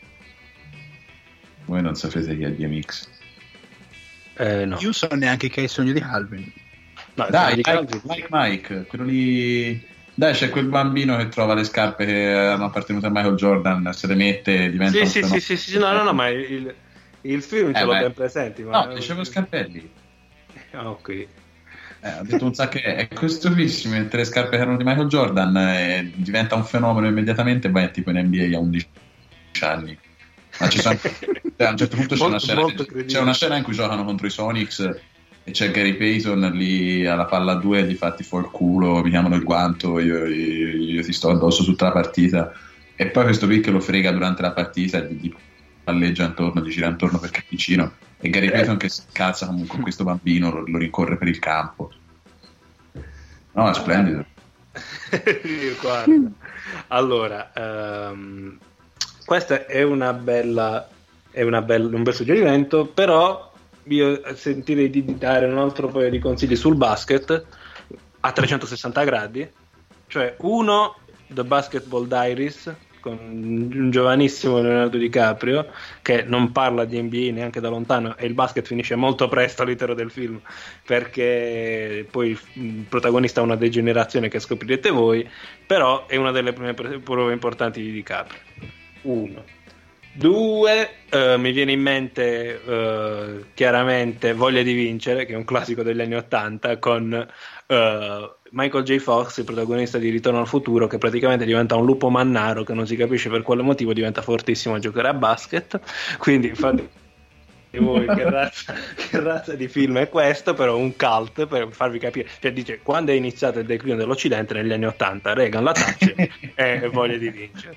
Voi non sapete chi è D M X? Eh, no. Io so neanche che è Il sogno di Calvin. No, Dai, di Mike, Mike Mike, quello lì. Dai, c'è quel bambino che trova le scarpe che erano appartenute a Michael Jordan, se le mette e diventa sì, un sì, sì, sì, sì, no, no, no, ma il, il film eh, ce l'ho beh. ben presente. Ma... No, dicevo Scarpelli. Ah, ok. Eh, ho detto un sacco, è questo qui si mette le scarpe che erano di Michael Jordan e diventa un fenomeno immediatamente, e vai tipo in N B A a undici anni. Ma ci sono, cioè, a un certo punto c'è, molto, una scena, molto c'è una scena in cui giocano contro i Sonics e c'è Gary Payton lì alla palla due e gli fatti fuori il culo, mi chiamano il guanto, io, io, io ti sto addosso tutta la partita, e poi questo qui che lo frega durante la partita e gli, gli palleggia intorno, gli gira intorno per cappuccino, e Gary eh. Payton che si cazza comunque con questo bambino, lo, lo rincorre per il campo. No, è splendido. Guarda. Allora um... questa è una bella, è una bella, un bel suggerimento, però io sentirei di dare un altro paio di consigli sul basket a trecentosessanta gradi, cioè uno, The Basketball Diaries, con un giovanissimo Leonardo DiCaprio che non parla di N B A neanche da lontano, e il basket finisce molto presto all'interno del film perché poi il protagonista ha una degenerazione che scoprirete voi, però è una delle prime prove importanti di DiCaprio. Uno. Due, uh, mi viene in mente uh, chiaramente Voglia di vincere, che è un classico degli anni ottanta, con uh, Michael J. Fox, il protagonista di Ritorno al futuro, che praticamente diventa un lupo mannaro che non si capisce per quale motivo diventa fortissimo a giocare a basket. Quindi infatti voi che razza, che razza di film è questo, però un cult per farvi capire, cioè dice quando è iniziato il declino dell'Occidente negli anni ottanta, Reagan la Thatcher e Voglia di vincere.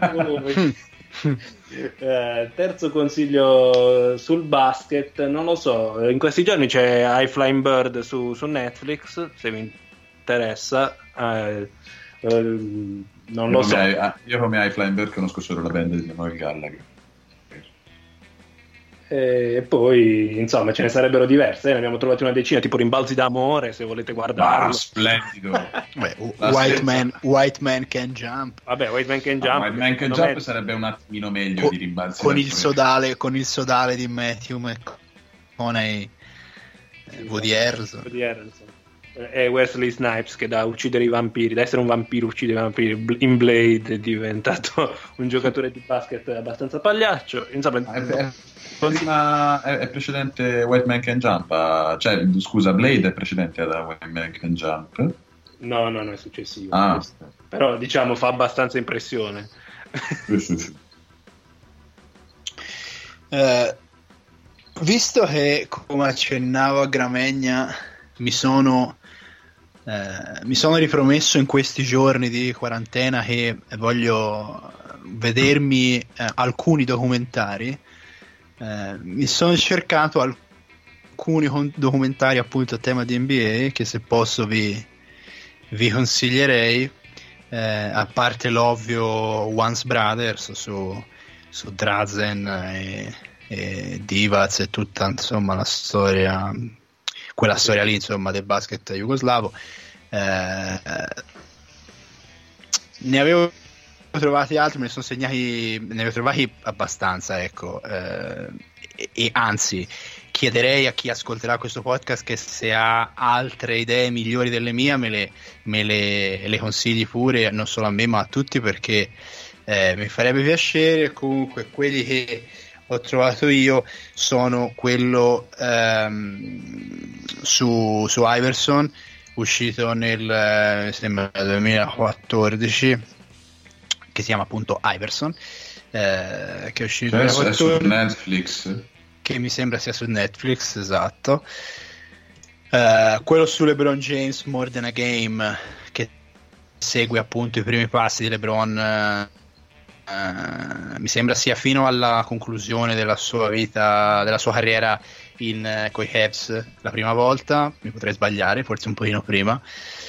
eh, terzo consiglio sul basket, non lo so, in questi giorni c'è High Flying Bird su, su Netflix, se vi interessa. eh, eh, non lo io so come, io come High Flying Bird conosco solo la band di Noel Gallagher. E poi insomma ce ne sarebbero diverse, ne abbiamo trovati una decina, tipo Rimbalzi d'amore, se volete guardarlo. Ah, splendido. Beh, White, man, White Man Can Jump. Vabbè, White Man Can Jump, no, White Man Can Jump me... sarebbe un attimino meglio con, di Rimbalzi con il sodale con il sodale di Matthew McConaughey, eh, Woody Harrelson e Wesley Snipes che da uccidere i vampiri, da essere un vampiro uccide i vampiri in Blade, è diventato un giocatore di basket abbastanza pagliaccio, insomma. È, è, prima, è, è precedente White Man Can Jump, cioè scusa, Blade è precedente da White Man Can Jump? No, no, no, è successivo. Ah. Però diciamo fa abbastanza impressione. Sì, sì, sì. Uh, visto che, come accennavo a Gramegna, mi sono eh, mi sono ripromesso in questi giorni di quarantena che voglio vedermi eh, alcuni documentari, eh, mi sono cercato alcuni con- documentari appunto a tema di N B A che se posso vi, vi consiglierei, eh, a parte l'ovvio Once Brothers su, su Drazen e, e Divac e tutta insomma la storia, quella storia lì, insomma, del basket jugoslavo. Eh, ne avevo trovati altri, me ne sono segnati, ne avevo trovati abbastanza, ecco, eh, e, e anzi chiederei a chi ascolterà questo podcast che se ha altre idee migliori delle mie me le, me le, le consigli pure, non solo a me ma a tutti, perché eh, mi farebbe piacere. Comunque quelli che ho trovato io sono quello ehm, su, su Iverson, uscito nel mi sembra duemilaquattordici, che si chiama appunto Iverson, eh, che è uscito nel duemilaquattordici su Netflix, che mi sembra sia su Netflix, esatto. Uh, quello su LeBron James, More Than a Game, che segue appunto i primi passi di LeBron, uh, uh, mi sembra sia fino alla conclusione della sua vita, della sua carriera in uh, coi Cavs la prima volta, mi potrei sbagliare, forse un pochino prima.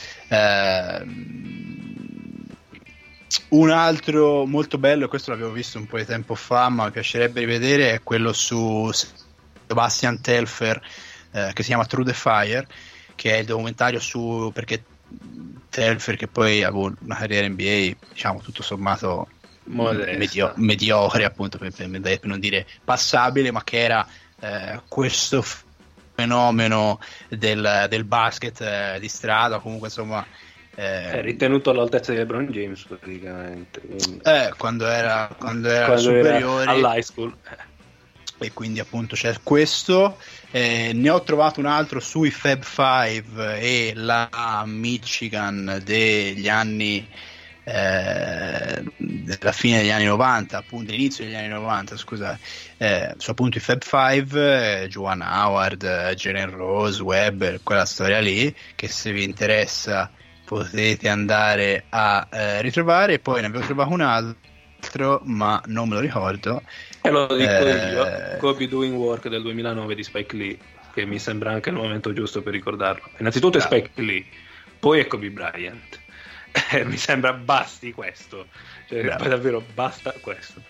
Uh, un altro molto bello, questo l'avevo visto un po' di tempo fa ma mi piacerebbe rivedere, è quello su Sebastian Telfair, eh, che si chiama Through the Fire, che è il documentario su, perché Telfair, che poi ha avuto una carriera N B A diciamo tutto sommato medio, mediocre appunto, per, per, per non dire passabile, ma che era eh, questo fenomeno del, del basket eh, di strada, comunque insomma Eh, è ritenuto all'altezza di LeBron James praticamente, eh, quando era, quando era quando superiore era all'high school, e quindi appunto c'è questo. Eh, ne ho trovato un altro sui Fab Five e la Michigan degli anni eh, della fine degli anni novanta, appunto l'inizio degli anni novanta, scusate, eh, su appunto i Fab Five, eh, Juwan Howard, eh, Jalen Rose, Webber, quella storia lì, che se vi interessa potete andare a eh, ritrovare. Poi ne avevo trovato un altro ma non me lo ricordo, e lo dico eh... io, Kobe Doing Work del duemilanove di Spike Lee, che mi sembra anche il momento giusto per ricordarlo. Innanzitutto è Spike Lee, poi è Kobe Bryant, eh, mi sembra basti questo, cioè, poi davvero basta questo.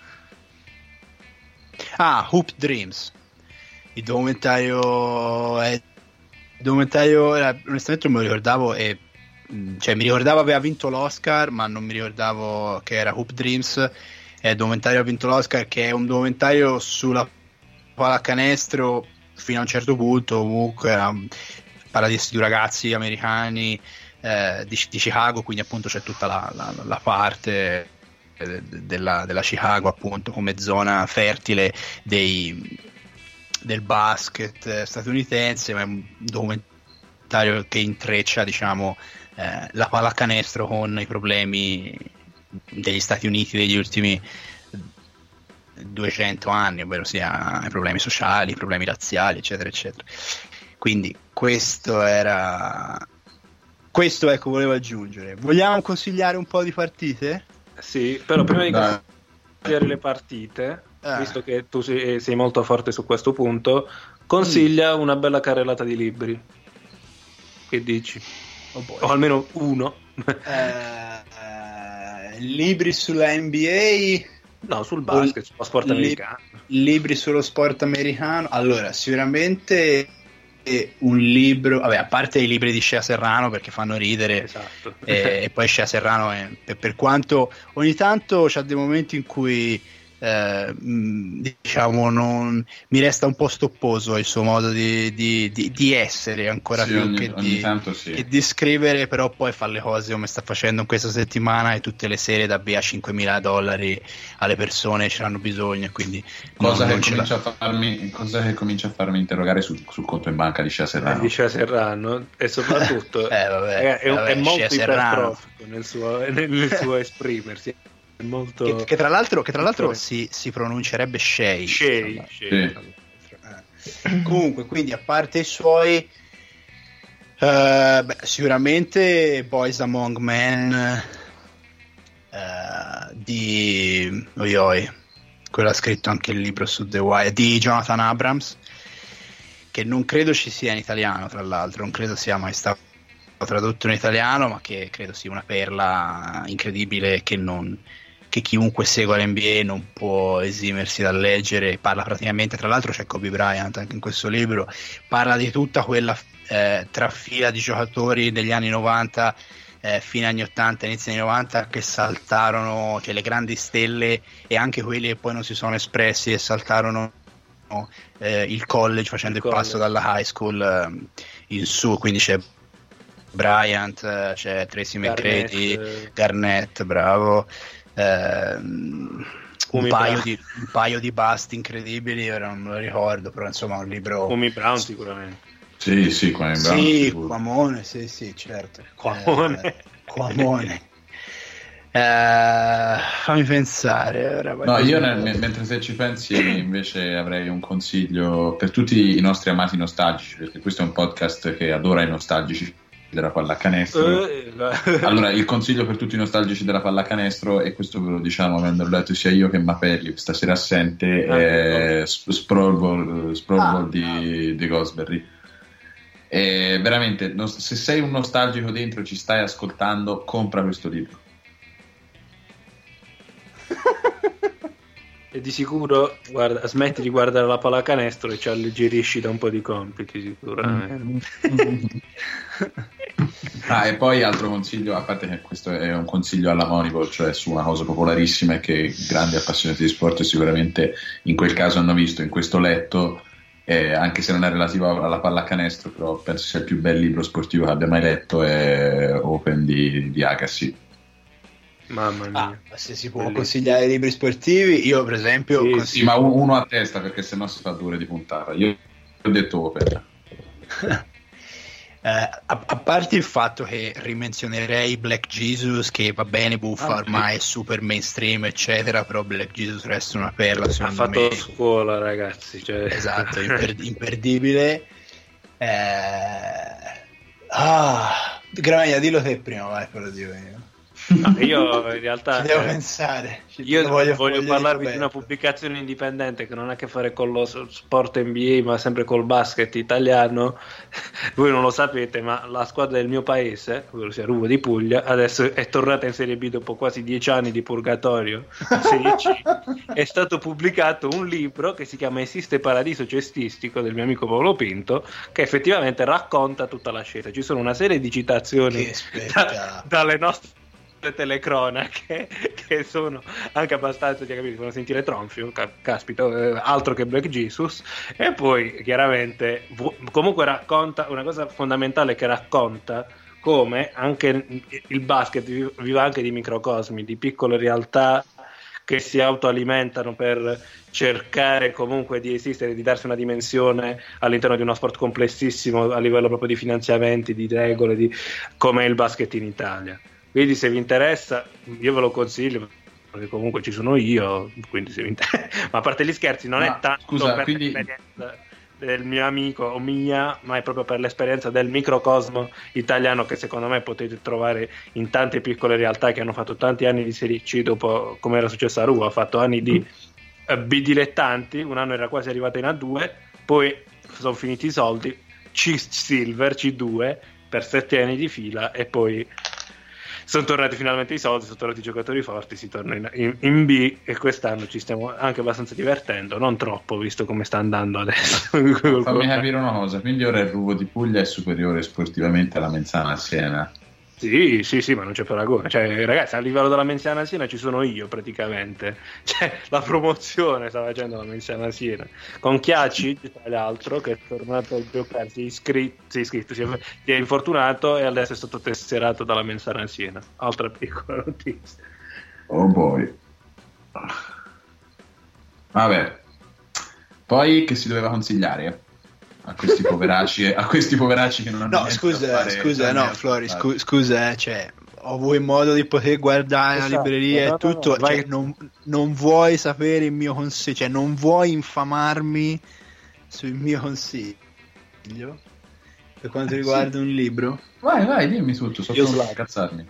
Ah, Hoop Dreams, il documentario, è... il documentario era... onestamente non me lo ricordavo, e cioè mi ricordavo aveva vinto l'Oscar ma non mi ricordavo che era Hoop Dreams. È il documentario ha vinto l'Oscar, che è un documentario sulla pallacanestro fino a un certo punto, comunque parla di, di ragazzi americani eh, di, di Chicago, quindi appunto c'è tutta la, la, la parte de, de, della, della Chicago appunto come zona fertile dei, del basket statunitense, ma è un documentario che intreccia diciamo Eh, la pallacanestro con i problemi degli Stati Uniti degli ultimi duecento anni, ovvero sia i problemi sociali, i problemi razziali, eccetera eccetera. Quindi questo era questo, ecco, volevo aggiungere. Vogliamo consigliare un po' di partite? Sì, però prima di consigliare le partite, eh. visto che tu sei, sei molto forte su questo punto, consiglia mm. una bella carrellata di libri. Che dici? Oh o almeno uno. eh, eh, libri sulla N B A, no, sul basket, sullo sport li- americano. Libri sullo sport americano. Allora, sicuramente un libro, vabbè, a parte i libri di Shea Serrano perché fanno ridere, esatto. e, e poi Shea Serrano è, per, per quanto ogni tanto c'ha dei momenti in cui Eh, diciamo non mi resta un po' stopposo il suo modo di, di, di, di essere ancora sì, più ogni, che, ogni di, tanto sì. che di scrivere, però poi fa le cose come sta facendo in questa settimana e tutte le sere da B a cinquemila dollari alle persone ce l'hanno bisogno, quindi cosa, non, che non comincia a farmi, cosa che comincia a farmi interrogare sul, sul conto in banca di Shea Serrano, di Shea Serrano e soprattutto eh, vabbè, è, vabbè, è molto ipertrofico nel suo, nel suo esprimersi. Molto... Che, che tra l'altro, che tra l'altro si, si pronuncerebbe Shea. Shea, Shea. Eh. Comunque, quindi a parte i suoi, uh, beh, sicuramente Boys Among Men uh, di Oioi, quello ha scritto anche il libro su The Wire di Jonathan Abrams, che non credo ci sia in italiano, tra l'altro, non credo sia mai stato tradotto in italiano, ma che credo sia una perla incredibile che non che chiunque segua l'N B A non può esimersi dal leggere. Parla praticamente, tra l'altro c'è Kobe Bryant anche in questo libro, parla di tutta quella eh, trafila di giocatori degli anni novanta eh, fino agli anni ottanta, inizio anni novanta, che saltarono, cioè le grandi stelle e anche quelli che poi non si sono espressi e saltarono eh, il college facendo il, il passo dalla high school eh, in su, quindi c'è Bryant, c'è Tracy McGrady, Garnett, Garnett bravo, eh, un, paio di, un paio di bust incredibili, ora non me lo ricordo, però insomma un libro. Come Brown sicuramente. Sì, sì, Kwame Brown. Sì, Quamone, sì, sì, certo. Quamone. Eh, Quamone. Eh, fammi pensare ora, no, io nel, mentre se ci pensi invece avrei un consiglio per tutti i nostri amati nostalgici, perché questo è un podcast che adora i nostalgici della pallacanestro. Allora il consiglio per tutti i nostalgici della pallacanestro, e questo ve lo diciamo avendo letto sia io che Mapelli stasera assente, ah, è Sprawl Ball, Sprawl Ball ah, di, di Goldsberry. E veramente, se sei un nostalgico dentro, ci stai ascoltando, compra questo libro. E di sicuro guarda, smetti di guardare la pallacanestro e ci alleggerisci da un po' di compiti sicuramente. Mm. Ah, e poi altro consiglio, a parte che questo è un consiglio alla Moneyball, cioè su una cosa popolarissima e che grandi appassionati di sport sicuramente in quel caso hanno visto in questo letto, eh, anche se non è relativo alla pallacanestro, però penso sia il più bel libro sportivo che abbia mai letto, è Open di, di Agassi. Mamma mia, ah, se si può bellissimo. Consigliare libri sportivi, io per esempio sì, consiglio... sì, ma uno a testa, perché sennò si fa due di puntata. Io ho detto Open. Eh, a, a parte il fatto che rimenzionerei Black Jesus, che va bene, buffa, ah, ormai è super mainstream eccetera, però Black Jesus resta una perla, ha fatto me. Scuola, ragazzi, cioè... esatto, imper- imperdibile. eh... ah, Gramaglia, dillo te prima, vai, però Dio io. No, io in realtà ci devo eh, pensare ci io voglio, voglio, voglio parlarvi di una pubblicazione indipendente che non ha a che fare con lo sport N B A ma sempre col basket italiano. Voi non lo sapete, ma la squadra del mio paese, ovvero sia Ruvo di Puglia, adesso è tornata in Serie B dopo quasi dieci anni di purgatorio in Serie C. È stato pubblicato un libro che si chiama Esiste Paradiso Cestistico del mio amico Paolo Pinto, che effettivamente racconta tutta la scelta. Ci sono una serie di citazioni da, dalle nostre telecronache che sono anche abbastanza, ti capito, fanno sentire tronfio, ca- caspita, eh, altro che Black Jesus. E poi chiaramente v- comunque racconta una cosa fondamentale, che racconta come anche il basket viva anche di microcosmi, di piccole realtà che si autoalimentano per cercare comunque di esistere, di darsi una dimensione all'interno di uno sport complessissimo a livello proprio di finanziamenti, di regole, di come è il basket in Italia. Quindi se vi interessa io ve lo consiglio, perché comunque ci sono io, quindi se vi interessa. Ma a parte gli scherzi, non ma, è tanto scusa, per quindi... l'esperienza del mio amico o mia, ma è proprio per l'esperienza del microcosmo italiano, che secondo me potete trovare in tante piccole realtà che hanno fatto tanti anni di Serie C dopo, come era successo a Rua, ha fatto anni di uh, B-dilettanti, un anno era quasi arrivato in A due, poi sono finiti i soldi, C Silver, C due per sette anni di fila, e poi sono tornati finalmente i soldi, sono tornati i giocatori forti, si torna in, in, in B, e quest'anno ci stiamo anche abbastanza divertendo, non troppo visto come sta andando adesso. Fammi capire una cosa, quindi ora il Ruvo di Puglia è superiore sportivamente alla Menzana Siena? Sì, sì, sì, ma non c'è paragone. Cioè, ragazzi, a livello della Menziana Siena ci sono io praticamente. Cioè, la promozione sta facendo la Menziana Siena. Con Chiacci, tra l'altro, che è tornato a giocare, si è iscritto, si è, iscritto, si è, si è infortunato e adesso è stato tesserato dalla Menziana Siena. Altra piccola notizia. Oh boy. Vabbè. Poi che si doveva consigliare? A questi poveracci, a questi poveracci che non hanno no scusa scusa no Flori scu- scusa cioè ho avuto modo di poter guardare esatto, la libreria no, e tutto no, cioè, non, non vuoi sapere il mio consiglio, cioè non vuoi infamarmi sul mio consiglio per quanto riguarda sì. un libro? Vai vai dimmi tutto, so solo a cazzarmi.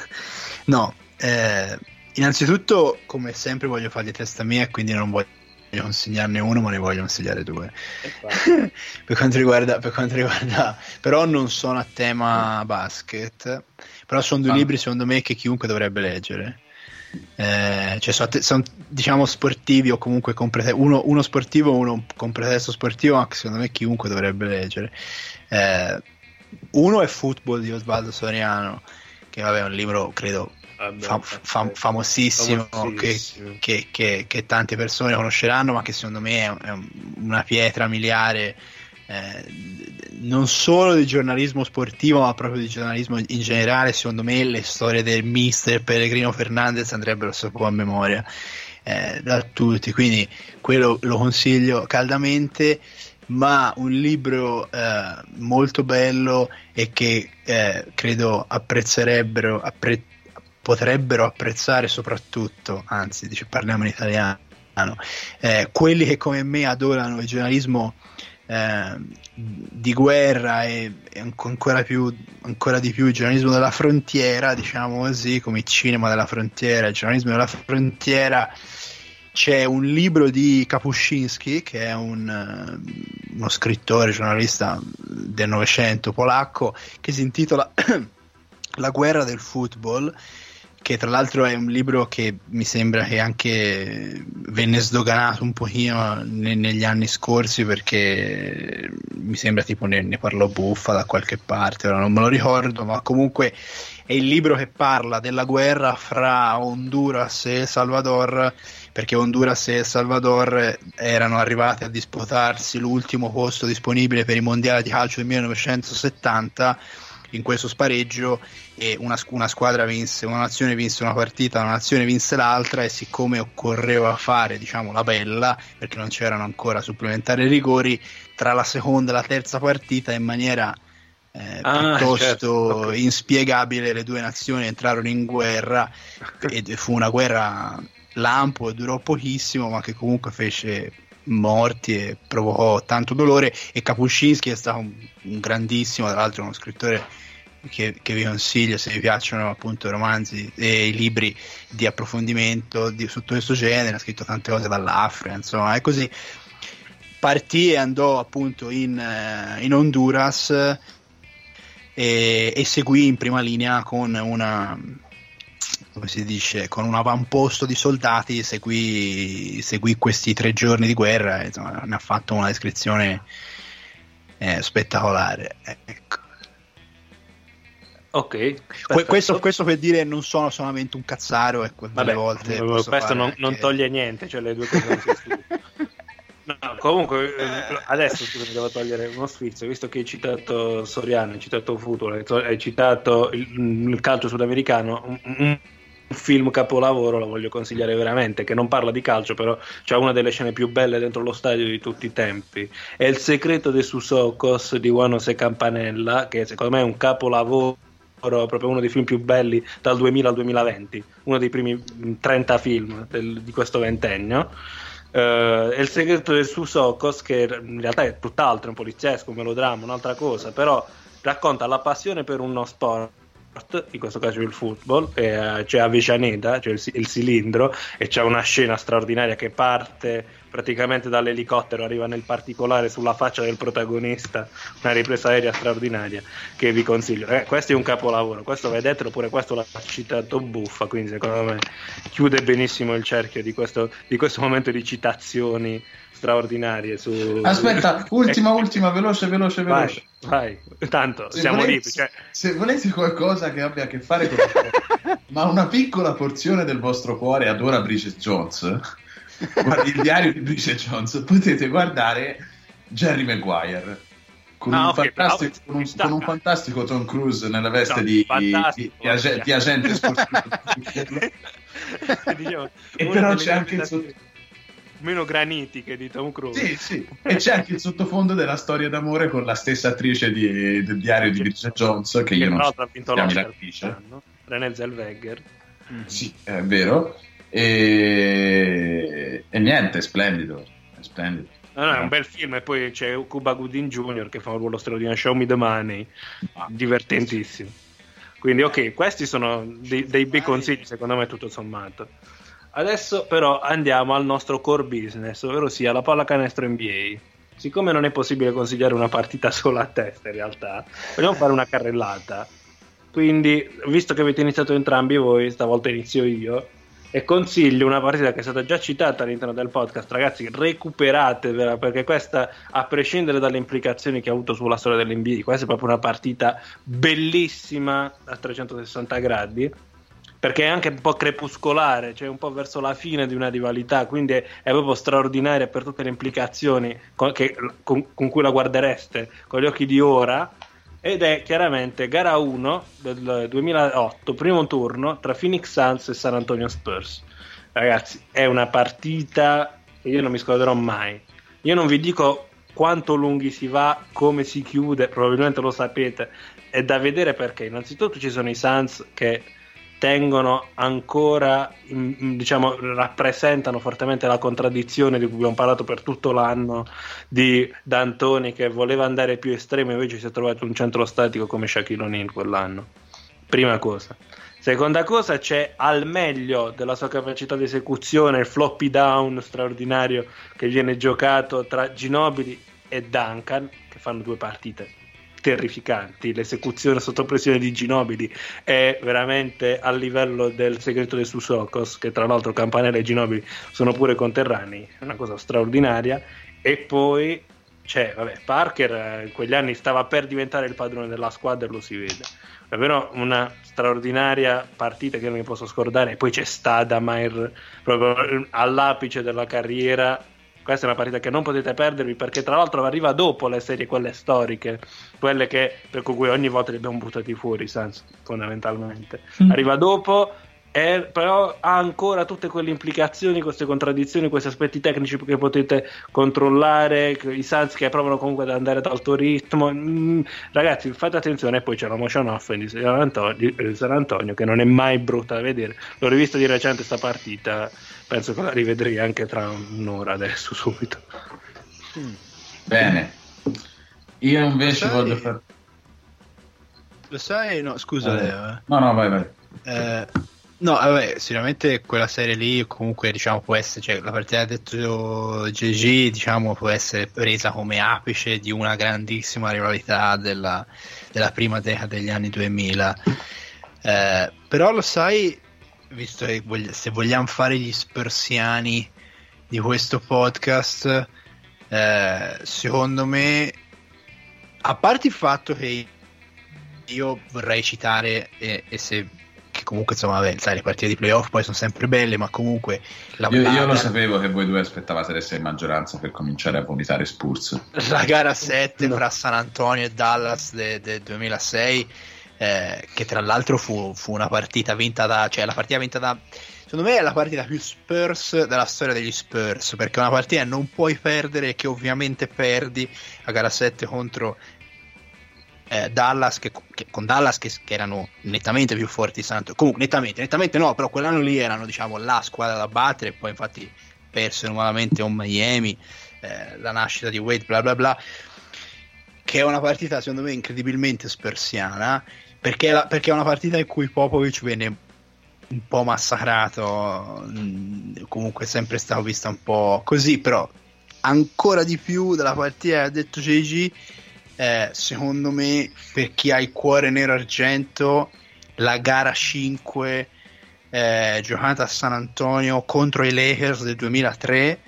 No, eh, innanzitutto come sempre voglio fare di testa mia, quindi non voglio consigliarne uno, ma ne voglio consigliare due. per quanto riguarda, per quanto riguarda, però non sono a tema basket, però sono due ah. libri secondo me che chiunque dovrebbe leggere. Eh, cioè sono, sono diciamo sportivi o comunque con prete- uno, uno sportivo, uno con pretesto sportivo, ma che secondo me chiunque dovrebbe leggere. Eh, uno è Football di Osvaldo Soriano, che vabbè è un libro credo Fa, fa, famosissimo, famosissimo. Che, che, che, che tante persone conosceranno, ma che secondo me è, è una pietra miliare eh, non solo di giornalismo sportivo, ma proprio di giornalismo in generale. Secondo me le storie del mister Pellegrino Fernandez andrebbero proprio a memoria eh, da tutti, quindi quello lo consiglio caldamente. Ma un libro eh, molto bello e che eh, credo apprezzerebbero appre- potrebbero apprezzare soprattutto, anzi dice, parliamo in italiano, eh, quelli che come me adorano il giornalismo eh, di guerra e, e ancora più ancora di più il giornalismo della frontiera, diciamo così, come il cinema della frontiera, il giornalismo della frontiera. C'è un libro di Kapuscinski, che è un, uno scrittore, giornalista del Novecento polacco, che si intitola La guerra del football, che tra l'altro è un libro che mi sembra che anche venne sdoganato un pochino ne, negli anni scorsi, perché mi sembra tipo ne, ne parlò Buffa da qualche parte, ora non me lo ricordo, ma comunque è il libro che parla della guerra fra Honduras e El Salvador, perché Honduras e El Salvador erano arrivati a disputarsi l'ultimo posto disponibile per i mondiali di calcio del millenovecentosettanta. In questo spareggio e una, una squadra vinse, una nazione vinse una partita, una nazione vinse l'altra, e siccome occorreva fare, diciamo, la bella, perché non c'erano ancora supplementari rigori, tra la seconda e la terza partita, in maniera eh, ah, piuttosto certo. okay. inspiegabile, le due nazioni entrarono in guerra e fu una guerra lampo e durò pochissimo, ma che comunque fece morti e provocò tanto dolore. E Kapuscinski è stato un, un grandissimo, tra l'altro uno scrittore che, che vi consiglio se vi piacciono appunto i romanzi e i libri di approfondimento di, su questo genere. Ha scritto tante cose dall'Africa, insomma, e così partì e andò appunto in, in Honduras e, e seguì in prima linea con una, come si dice, con un avamposto di soldati, seguì, seguì questi tre giorni di guerra, e, insomma, ne ha fatto una descrizione eh, spettacolare, ecco. Ok, que- questo, questo per dire non sono solamente un cazzaro, ecco, delle volte questo non, non toglie niente, cioè le due cose non si no, comunque adesso mi devo togliere uno sfizio, visto che hai citato Soriano, hai citato football, hai citato il, il calcio sudamericano, un, un film capolavoro lo voglio consigliare veramente, che non parla di calcio, però c'è una delle scene più belle dentro lo stadio di tutti i tempi, è Il segreto de sus ojos di Juan José Campanella, che secondo me è un capolavoro, proprio uno dei film più belli dal duemila al duemilaventi, uno dei primi trenta film del, di questo ventennio. Uh, Il segreto de sus ojos, che in realtà è tutt'altro, un poliziesco, un melodramma, un'altra cosa, però racconta la passione per uno sport, in questo caso il football, e, uh, c'è Avellaneda, cioè il, il cilindro, e c'è una scena straordinaria che parte praticamente dall'elicottero, arriva nel particolare sulla faccia del protagonista, una ripresa aerea straordinaria che vi consiglio. Eh, questo è un capolavoro, questo vedetelo, pure questo l'ha citato Buffa, quindi secondo me chiude benissimo il cerchio di questo, di questo momento di citazioni straordinarie su... Aspetta, ultima, ultima, veloce, veloce, veloce. Vai, vai. Tanto, se siamo volete, lì. Cioè... Se volete qualcosa che abbia a che fare con ma una piccola porzione del vostro cuore adora Bridget Jones, guardi il diario di Bridget Jones, potete guardare Jerry Maguire con, ah, un, okay, fantastico, con, un, con un fantastico Tom Cruise nella veste no, di, di, di, ag- di agente sportivo. Diciamo, e però c'è anche il sotto... meno granitiche di Tom Cruise. Sì, sì. E c'è anche il sottofondo della storia d'amore con la stessa attrice di, del diario di Bridget Jones, che, che io non so, ha vinto l'Oscar, Renée Zellweger. Mm. Sì, è vero. E... e niente, è splendido, è splendido. No, no, è un bel film, e poi c'è Cuba Gooding Junior che fa un ruolo straordinario, Show Me the Money, ah, divertentissimo. Quindi ok, questi sono dei, dei bei consigli secondo me tutto sommato. Adesso però andiamo al nostro core business, ovvero sia la pallacanestro N B A. Siccome non è possibile consigliare una partita sola a testa in realtà, vogliamo fare una carrellata. Quindi, visto che avete iniziato entrambi voi, stavolta inizio io, e consiglio una partita che è stata già citata all'interno del podcast. Ragazzi, recuperatevela, perché questa, a prescindere dalle implicazioni che ha avuto sulla storia dell'N B A, questa è proprio una partita bellissima a trecentosessanta gradi, perché è anche un po' crepuscolare, cioè un po' verso la fine di una rivalità, quindi è, è proprio straordinaria per tutte le implicazioni con, che, con, con cui la guardereste con gli occhi di ora. Ed è chiaramente gara uno del duemilaotto, primo turno tra Phoenix Suns e San Antonio Spurs. Ragazzi, è una partita che io non mi scorderò mai. Io non vi dico quanto lunghi si va, come si chiude, probabilmente lo sapete, è da vedere, perché innanzitutto ci sono i Suns che tengono ancora, diciamo, rappresentano fortemente la contraddizione di cui abbiamo parlato per tutto l'anno, di D'Antoni che voleva andare più estremo, invece si è trovato un centro statico come Shaquille O'Neal quell'anno. Prima cosa. Seconda cosa, c'è al meglio della sua capacità di esecuzione il floppy down straordinario che viene giocato tra Ginobili e Duncan, che fanno due partite terrificanti. L'esecuzione sotto pressione di Ginobili è veramente a livello del segreto dei Susokos, che tra l'altro Campanella e Ginobili sono pure conterranei, è una cosa straordinaria. E poi c'è, vabbè, Parker in quegli anni stava per diventare il padrone della squadra, e lo si vede, davvero una straordinaria partita che non mi posso scordare. E poi c'è Stoudemire proprio all'apice della carriera. Questa è una partita che non potete perdervi, perché tra l'altro arriva dopo le serie quelle storiche, quelle che per cui ogni volta li abbiamo buttati fuori, Sans, fondamentalmente. Mm. Arriva dopo, e però ha ancora tutte quelle implicazioni, queste contraddizioni, questi aspetti tecnici che potete controllare, i Suns che provano comunque ad andare ad alto ritmo. Mm, ragazzi, fate attenzione. E poi c'è la motion off di San Antonio, di San Antonio che non è mai brutta da vedere. L'ho rivista di recente sta partita, penso che la rivedrei anche tra un'ora adesso, subito. Bene, io invece lo sai, voglio fare... Lo sai? No, scusa eh. Leo. Eh. No, no, vai, vai. Eh, no, vabbè, sicuramente quella serie lì comunque, diciamo, può essere, cioè la partita detto G G, diciamo, può essere presa come apice di una grandissima rivalità della, della prima decade degli anni duemila. Eh, però lo sai, visto che voglia, se vogliamo fare gli spursiani di questo podcast, eh, secondo me, a parte il fatto che io vorrei citare, e, e se che comunque insomma, vabbè, sai, le partite di playoff poi sono sempre belle, ma comunque la, io, la, io lo la, sapevo che voi due aspettavate di essere in maggioranza per cominciare a vomitare Spurs. La gara sette no. fra San Antonio e Dallas del de duemilasei, eh, che tra l'altro fu, fu una partita vinta da, cioè la partita vinta da, secondo me è la partita più Spurs della storia degli Spurs, perché è una partita che non puoi perdere, che ovviamente perdi a gara sette contro Eh, Dallas, che, che, con Dallas che, che erano nettamente più forti di San Antonio. Comunque nettamente, nettamente no, però quell'anno lì erano, diciamo, la squadra da battere. Poi infatti persero malamente con Miami, eh, la nascita di Wade, bla bla bla, che è una partita secondo me incredibilmente spersiana, perché è, la, perché è una partita in cui Popovich venne un po' massacrato, mh, comunque è sempre stato vista un po' così, però ancora di più della partita, ha detto J G. Eh, secondo me, per chi ha il cuore nero argento, la gara cinque eh, giocata a San Antonio contro i Lakers del duemilatré,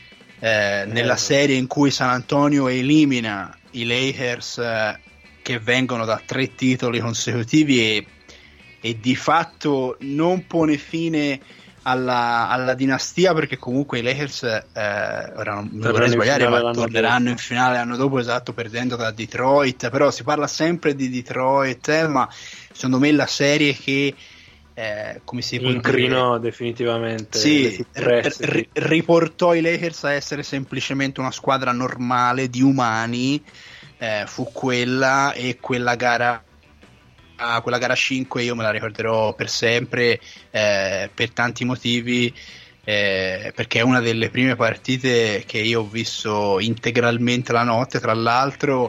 eh, nella serie in cui San Antonio elimina i Lakers, eh, che vengono da tre titoli consecutivi, e, e di fatto non pone fine Alla, alla dinastia, perché comunque i Lakers, eh, ora non mi vorrei sbagliare, ma torneranno in finale l'anno dopo, esatto, perdendo da Detroit. Però si parla sempre di Detroit, eh, ma secondo me la serie che eh, come si può incrinò definitivamente, sì, r- r- riportò i Lakers a essere semplicemente una squadra normale di umani, eh, fu quella, e quella gara Ah, quella gara cinque io me la ricorderò per sempre, eh, per tanti motivi, eh, perché è una delle prime partite che io ho visto integralmente la notte, tra l'altro,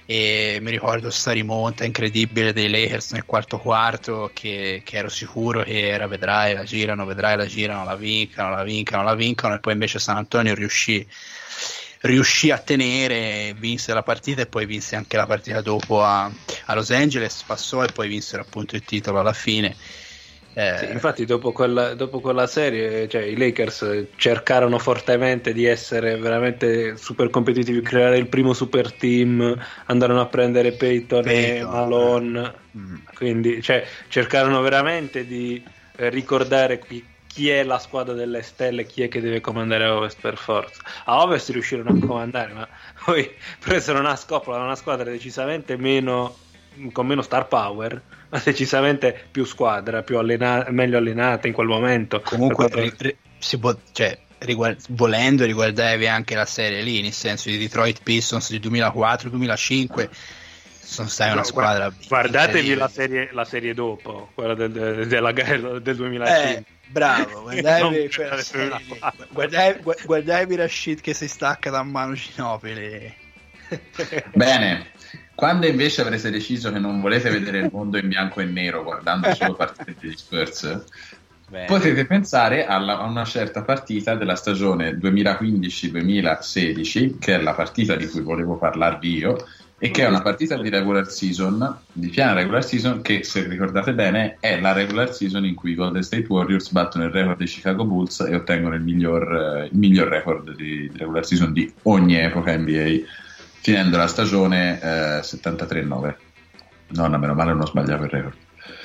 e mi ricordo sta rimonta incredibile dei Lakers nel quarto quarto che, che ero sicuro che era vedrai la girano, vedrai la girano, la vincano, la vincano, la vincano, e poi invece San Antonio riuscì riuscì a tenere, vinse la partita e poi vinse anche la partita dopo a, a Los Angeles, passò e poi vinsero appunto il titolo alla fine. Eh, sì, infatti dopo quella, dopo quella serie, cioè, i Lakers cercarono fortemente di essere veramente super competitivi, creare il primo super team, andarono a prendere Peyton, Peyton e Malone, mm. quindi cioè, cercarono veramente di eh, ricordare qui chi è la squadra delle stelle, chi è che deve comandare a Ovest per forza. A Ovest riuscirono a comandare, ma poi presero una scopola, una squadra decisamente meno, con meno star power, ma decisamente più squadra, più allenata, meglio allenata in quel momento. Comunque ri, ri, si può, cioè, riguard, volendo riguardavi anche la serie lì, nel senso di Detroit Pistons di duemilaquattro duemilacinque, sono stai una squadra. Guardatevi la serie, la serie dopo, quella del, del, della, del duemilacinque. Eh, bravo, guardatevi, guardatevi, guardatevi Rashid che si stacca da mano Ginobili. Bene, quando invece avrete deciso che non volete vedere il mondo in bianco e nero guardando solo partite degli Spurs, bene, potete pensare alla, a una certa partita della stagione duemilaquindici duemilasedici, che è la partita di cui volevo parlarvi io, e che è una partita di regular season, di piena regular season, che, se ricordate bene, è la regular season in cui i Golden State Warriors battono il record dei Chicago Bulls e ottengono il miglior, il miglior record di, di regular season di ogni epoca N B A, finendo la stagione eh, settantatré nove. No, no, meno male non ho sbagliato il record.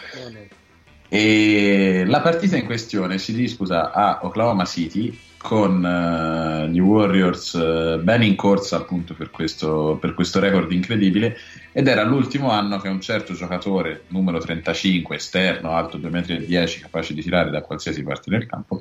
E la partita in questione si disputa a Oklahoma City, con uh, gli Warriors uh, ben in corsa appunto per questo, per questo record incredibile, ed era l'ultimo anno che un certo giocatore, numero trentacinque, esterno, alto due metri e dieci, capace di tirare da qualsiasi parte del campo,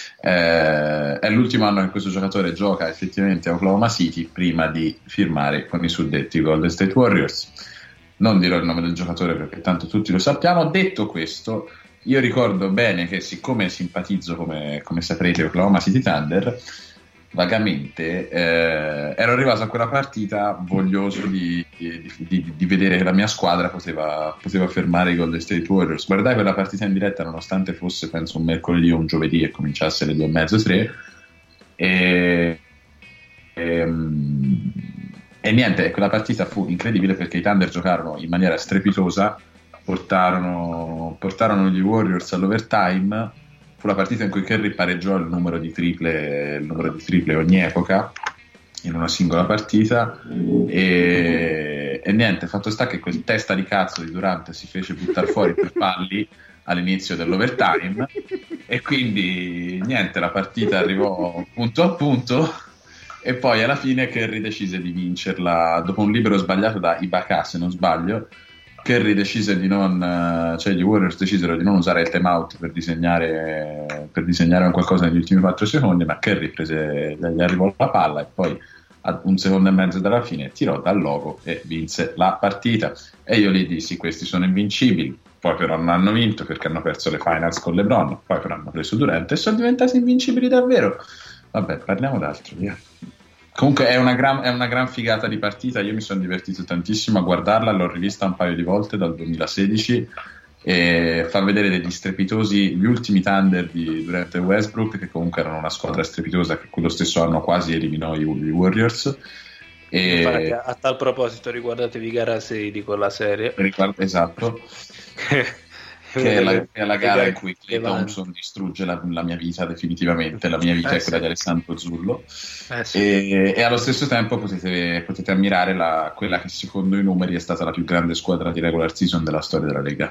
eh, è l'ultimo anno che questo giocatore gioca effettivamente a Oklahoma City prima di firmare con i suddetti Golden State Warriors. Non dirò il nome del giocatore perché tanto tutti lo sappiamo. Detto questo, io ricordo bene che, siccome simpatizzo, come, come saprete, Oklahoma City Thunder, vagamente eh, ero arrivato a quella partita voglioso di, di, di, di vedere che la mia squadra poteva, poteva fermare i Golden State Warriors. Guardai quella partita in diretta nonostante fosse, penso, un mercoledì o un giovedì e cominciasse alle due e mezzo, tre, e, e, e niente, quella partita fu incredibile perché i Thunder giocarono in maniera strepitosa. Portarono, portarono gli Warriors all'overtime. Fu la partita in cui Curry pareggiò il numero di triple, il numero di triple ogni epoca in una singola partita, e, e niente, fatto sta che quel testa di cazzo di Durant si fece buttare fuori per falli all'inizio dell'overtime, e quindi niente, la partita arrivò punto a punto, e poi alla fine Curry decise di vincerla dopo un libero sbagliato da Ibaka, se non sbaglio. Curry decise di non, cioè gli Warriors decisero di non usare il timeout per disegnare, per disegnare un qualcosa negli ultimi quattro secondi, ma Curry prese, gli arrivò la palla e poi a un secondo e mezzo dalla fine tirò dal logo e vinse la partita. E io gli dissi: questi sono invincibili. Poi però non hanno vinto perché hanno perso le finals con LeBron, poi però hanno preso Durant e sono diventati invincibili davvero. Vabbè, parliamo d'altro, via. Comunque è una, gran, è una gran figata di partita, io mi sono divertito tantissimo a guardarla, l'ho rivista un paio di volte dal duemilasedici, e fa vedere degli strepitosi, gli ultimi Thunder di Durant e Westbrook, che comunque erano una squadra strepitosa che quello stesso anno quasi eliminò i, i Warriors. E infatti, a, a tal proposito riguardatevi gara sei di quella serie. Riguarda, esatto. Che è, la, che è la gara in cui Klay Thompson distrugge la, la mia vita definitivamente. La mia vita eh, è quella sì. di Alessandro Zurlo, eh, sì. e, e allo stesso tempo potete, potete ammirare la, quella che secondo i numeri è stata la più grande squadra di regular season della storia della Lega.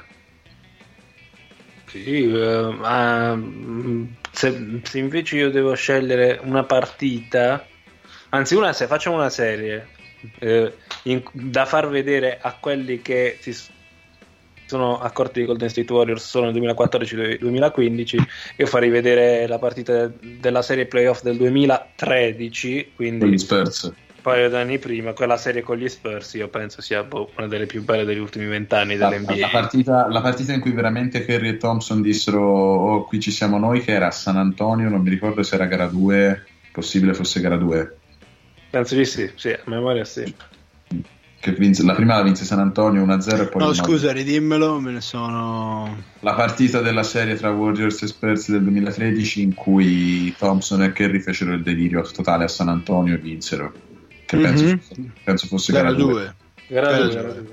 Sì, uh, ma se, se invece io devo scegliere una partita, anzi una, se facciamo una serie eh, in, da far vedere a quelli che si sono accorti di Golden State Warriors solo nel duemilaquattordici duemilaquindici, io farei vedere la partita della serie playoff del duemilatredici, quindi con gli Spurs, un paio d'anni prima, quella serie con gli Spurs io penso sia boh, una delle più belle degli ultimi vent'anni dell'N B A. La partita, la partita in cui veramente Curry e Thompson dissero oh, qui ci siamo noi, che era a San Antonio, non mi ricordo se era gara due, possibile fosse gara due, penso di sì, sì, a memoria sì, che vinse, la prima la vinse San Antonio uno a zero e poi no scusa ridimmelo, me ne sono la partita della serie tra Warriors e Spurs del duemilatredici in cui Thompson e Curry fecero il delirio totale a San Antonio e vinsero, che penso, mm-hmm. fosse, penso fosse gara due. Gara due.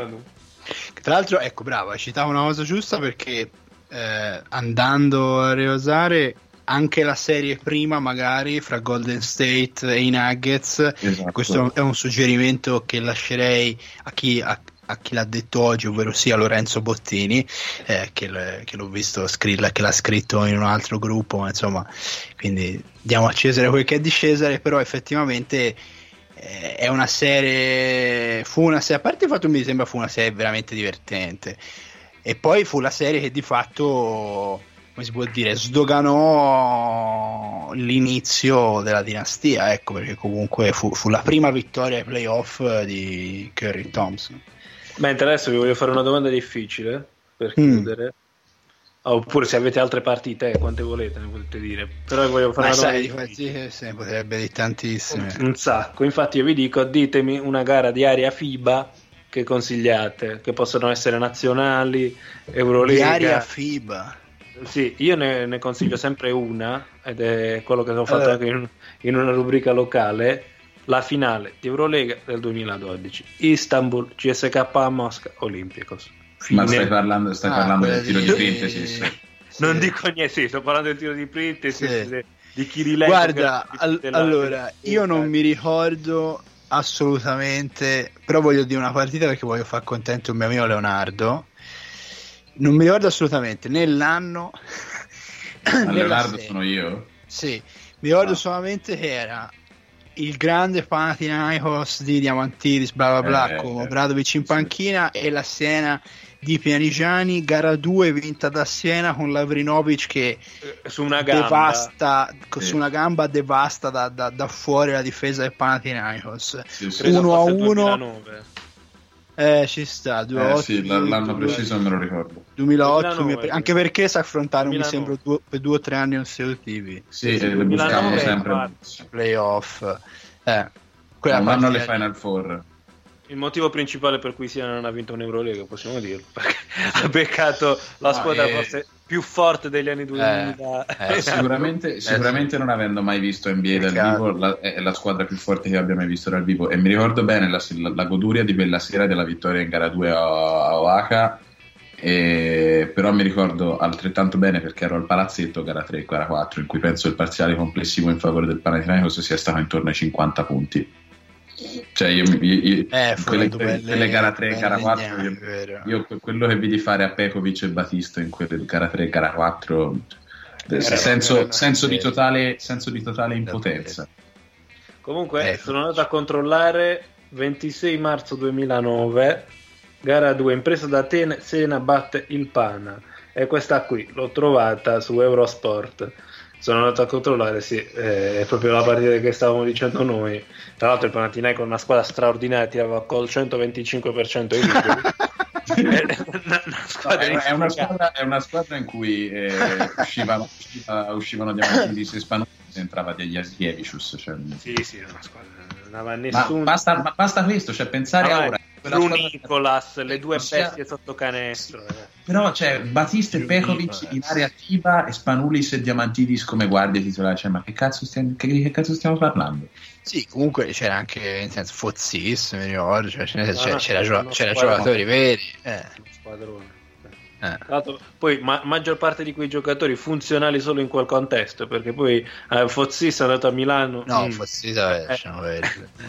Tra l'altro, ecco, bravo, hai citato una cosa giusta, perché eh, andando a riosare anche la serie prima magari fra Golden State e i Nuggets, esatto. Questo è un suggerimento che lascerei a chi, a, a chi l'ha detto oggi, ovvero sia Lorenzo Bottini, eh, che, l- che l'ho visto scrivere, che l'ha scritto in un altro gruppo, ma insomma, quindi diamo a Cesare quel che è di Cesare, però effettivamente eh, è una serie, fu una serie, a parte il fatto mi sembra fu una serie veramente divertente, e poi fu la serie che di fatto, come si può dire, sdoganò l'inizio della dinastia, ecco, perché comunque fu, fu la prima vittoria ai playoff di Curry Thompson. Mentre adesso vi voglio fare una domanda difficile per chiudere, mm. oppure se avete altre partite, quante volete, ne potete dire, però vi voglio fare Ma una sai, domanda difficile. Se ne potrebbe dire tantissime, un, un sacco. Infatti io vi dico, ditemi una gara di area FIBA che consigliate, che possono essere nazionali, Eurolega. Di area FIBA. Sì, io ne, ne consiglio sempre una, ed è quello che ho fatto allora. anche in, in una rubrica locale, la finale di Eurolega del duemiladodici, Istanbul, C S K A Mosca, Olympiacos. Fine. Ma stai parlando, stai ah, parlando del tiro di, di Printessis? Sì. Non dico niente, sì, sto parlando del tiro di Printessis, sì. di Kirilenko. Guarda, al, allora, io non mi ricordo assolutamente, però voglio dire una partita perché voglio far contento il mio amico Leonardo. Non mi ricordo assolutamente né l'anno né Leonardo serie. Sono io? Sì, mi ricordo ah. solamente che era il grande Panathinaikos di Diamantidis bla bla bla, eh, con Obradovic in panchina, sì. E la Siena di Pianigiani, gara due vinta da Siena con Lavrinovic che su una gamba devasta, sì. su una gamba devasta da, da, da fuori la difesa del Panathinaikos, sì, sì. uno a uno. Eh, ci sta, eh, sì, l'anno preciso non me lo ricordo. duemilaotto, duemilanove, anche perché si affrontarono mi sembra due, per due o tre anni consecutivi. Sì, sì, le buscavano sempre playoff. Eh, quella un anno alle Final Four. Il motivo principale per cui Siena non ha vinto un'Eurolega, possiamo dirlo, perché ha beccato la squadra no, eh... forse più forte degli anni duemila. Eh, eh, sicuramente, sicuramente non avendo mai visto N B A dal vivo, la, è la squadra più forte che abbia mai visto dal vivo. E mi ricordo bene la, la, la goduria di quella sera della vittoria in gara due a, a Oaxaca. E, però mi ricordo altrettanto bene perché ero al palazzetto gara tre e gara quattro, in cui penso il parziale complessivo in favore del Panathinaikos sia stato intorno ai cinquanta punti. Cioè io, io, io eh, quelle, quelle, quelle gara tre e gara quattro io, io quello che vidi fare a Pekovic e Batista in quelle gara tre e gara quattro eh, senso, senso, di totale, senso di totale impotenza. Comunque eh, sono andato a controllare ventisei marzo duemilanove, gara due, impresa da Atene, Siena batte il Pana, e questa qui l'ho trovata su Eurosport. Sono andato a controllare, sì, è proprio la partita che stavamo dicendo noi. Tra l'altro il Panathinaikos con una squadra straordinaria, tirava col centoventicinque per cento i liberi. è, una, una squadra no, è, una squadra, è una squadra in cui eh, uscivano, usciva, uscivano Diamantidis e Spanulis e entrava degli Asievicius. Cioè... Sì, sì, è una squadra. Non aveva nessun... ma, basta, ma basta questo, cioè pensare ah, ora. Su Nicolas, le due bestie sotto canestro. Eh. Però c'è Batista e Pekovic in area attiva e Spanulis e Diamantidis come guardie titolari. Cioè, ma che cazzo, stiamo, che, che cazzo stiamo parlando? Sì, comunque c'era anche in senso Fozzis, mi ricordo, cioè, c'era, c'era, c'era, c'era, c'era giocatori veri. Eh. Squadrone. Eh. Poi ma- maggior parte di quei giocatori funzionali solo in quel contesto, perché poi eh, Fozzis è andato a Milano. No, mm. Fozzis vabbè, eh.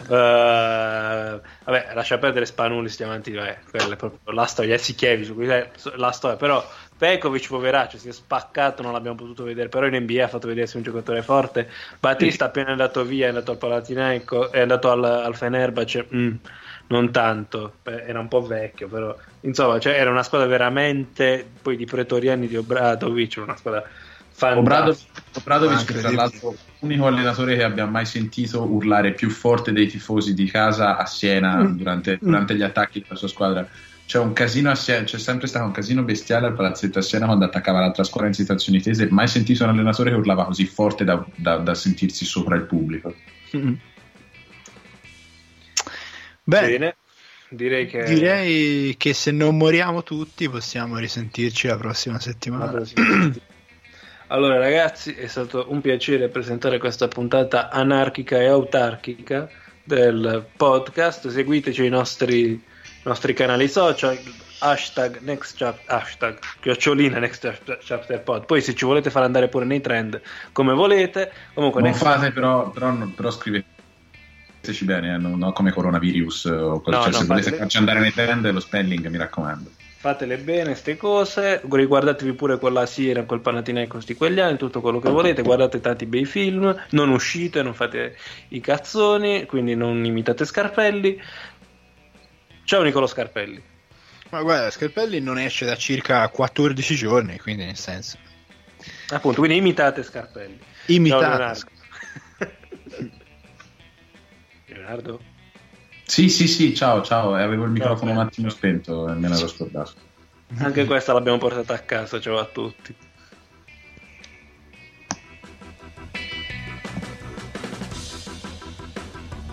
uh, vabbè, lascia perdere Spanulis, Diamanti, vabbè, quella è proprio la storia, Sichievi su cui la storia, però Pekovic poveraccio si è spaccato, non l'abbiamo potuto vedere, però in N B A ha fatto vedersi un giocatore forte. Batista appena è andato via, è andato al Panathinaikos, è andato al, al Fenerbahce, mm. non tanto, era un po' vecchio, però insomma, cioè, era una squadra veramente poi di pretoriani di Obradovic, una squadra fantastica. Obradovic, tra l'altro, l'unico allenatore che abbia mai sentito urlare più forte dei tifosi di casa a Siena mm. durante, durante gli attacchi della sua squadra. C'è un casino a Siena, c'è sempre stato un casino bestiale al palazzetto a Siena quando attaccava l'altra squadra in situazioni tese. Mai sentito un allenatore che urlava così forte da, da, da sentirsi sopra il pubblico. Mm. Bene. Bene. direi che... direi che se non moriamo tutti possiamo risentirci la prossima settimana. La prossima. Allora ragazzi, è stato un piacere presentare questa puntata anarchica e autarchica del podcast. Seguiteci ai nostri, nostri canali social, hashtag next chapter, hashtag chiocciolina next chapter pod. Poi se ci volete far andare pure nei trend come volete, comunque non next... fate però, però, però scriveteci bene, eh, non, non come coronavirus o cose. No, cioè, se volete farci andare nei trend, lo spelling mi raccomando, fatele bene ste cose, riguardatevi pure quella Sierra, quel Panathinaikos di quegli anni, tutto quello che volete, guardate tanti bei film, non uscite, non fate i cazzoni, quindi non imitate Scarpelli. Ciao Nicolò Scarpelli. Ma guarda, Scarpelli non esce da circa quattordici giorni, quindi nel senso. Appunto, quindi imitate Scarpelli. Imitate. Ciao, Leonardo. Leonardo? Sì, sì, sì, ciao, ciao, avevo il microfono ciao, un attimo spento e me ne ero scordato. Anche questa l'abbiamo portata a casa, ciao a tutti.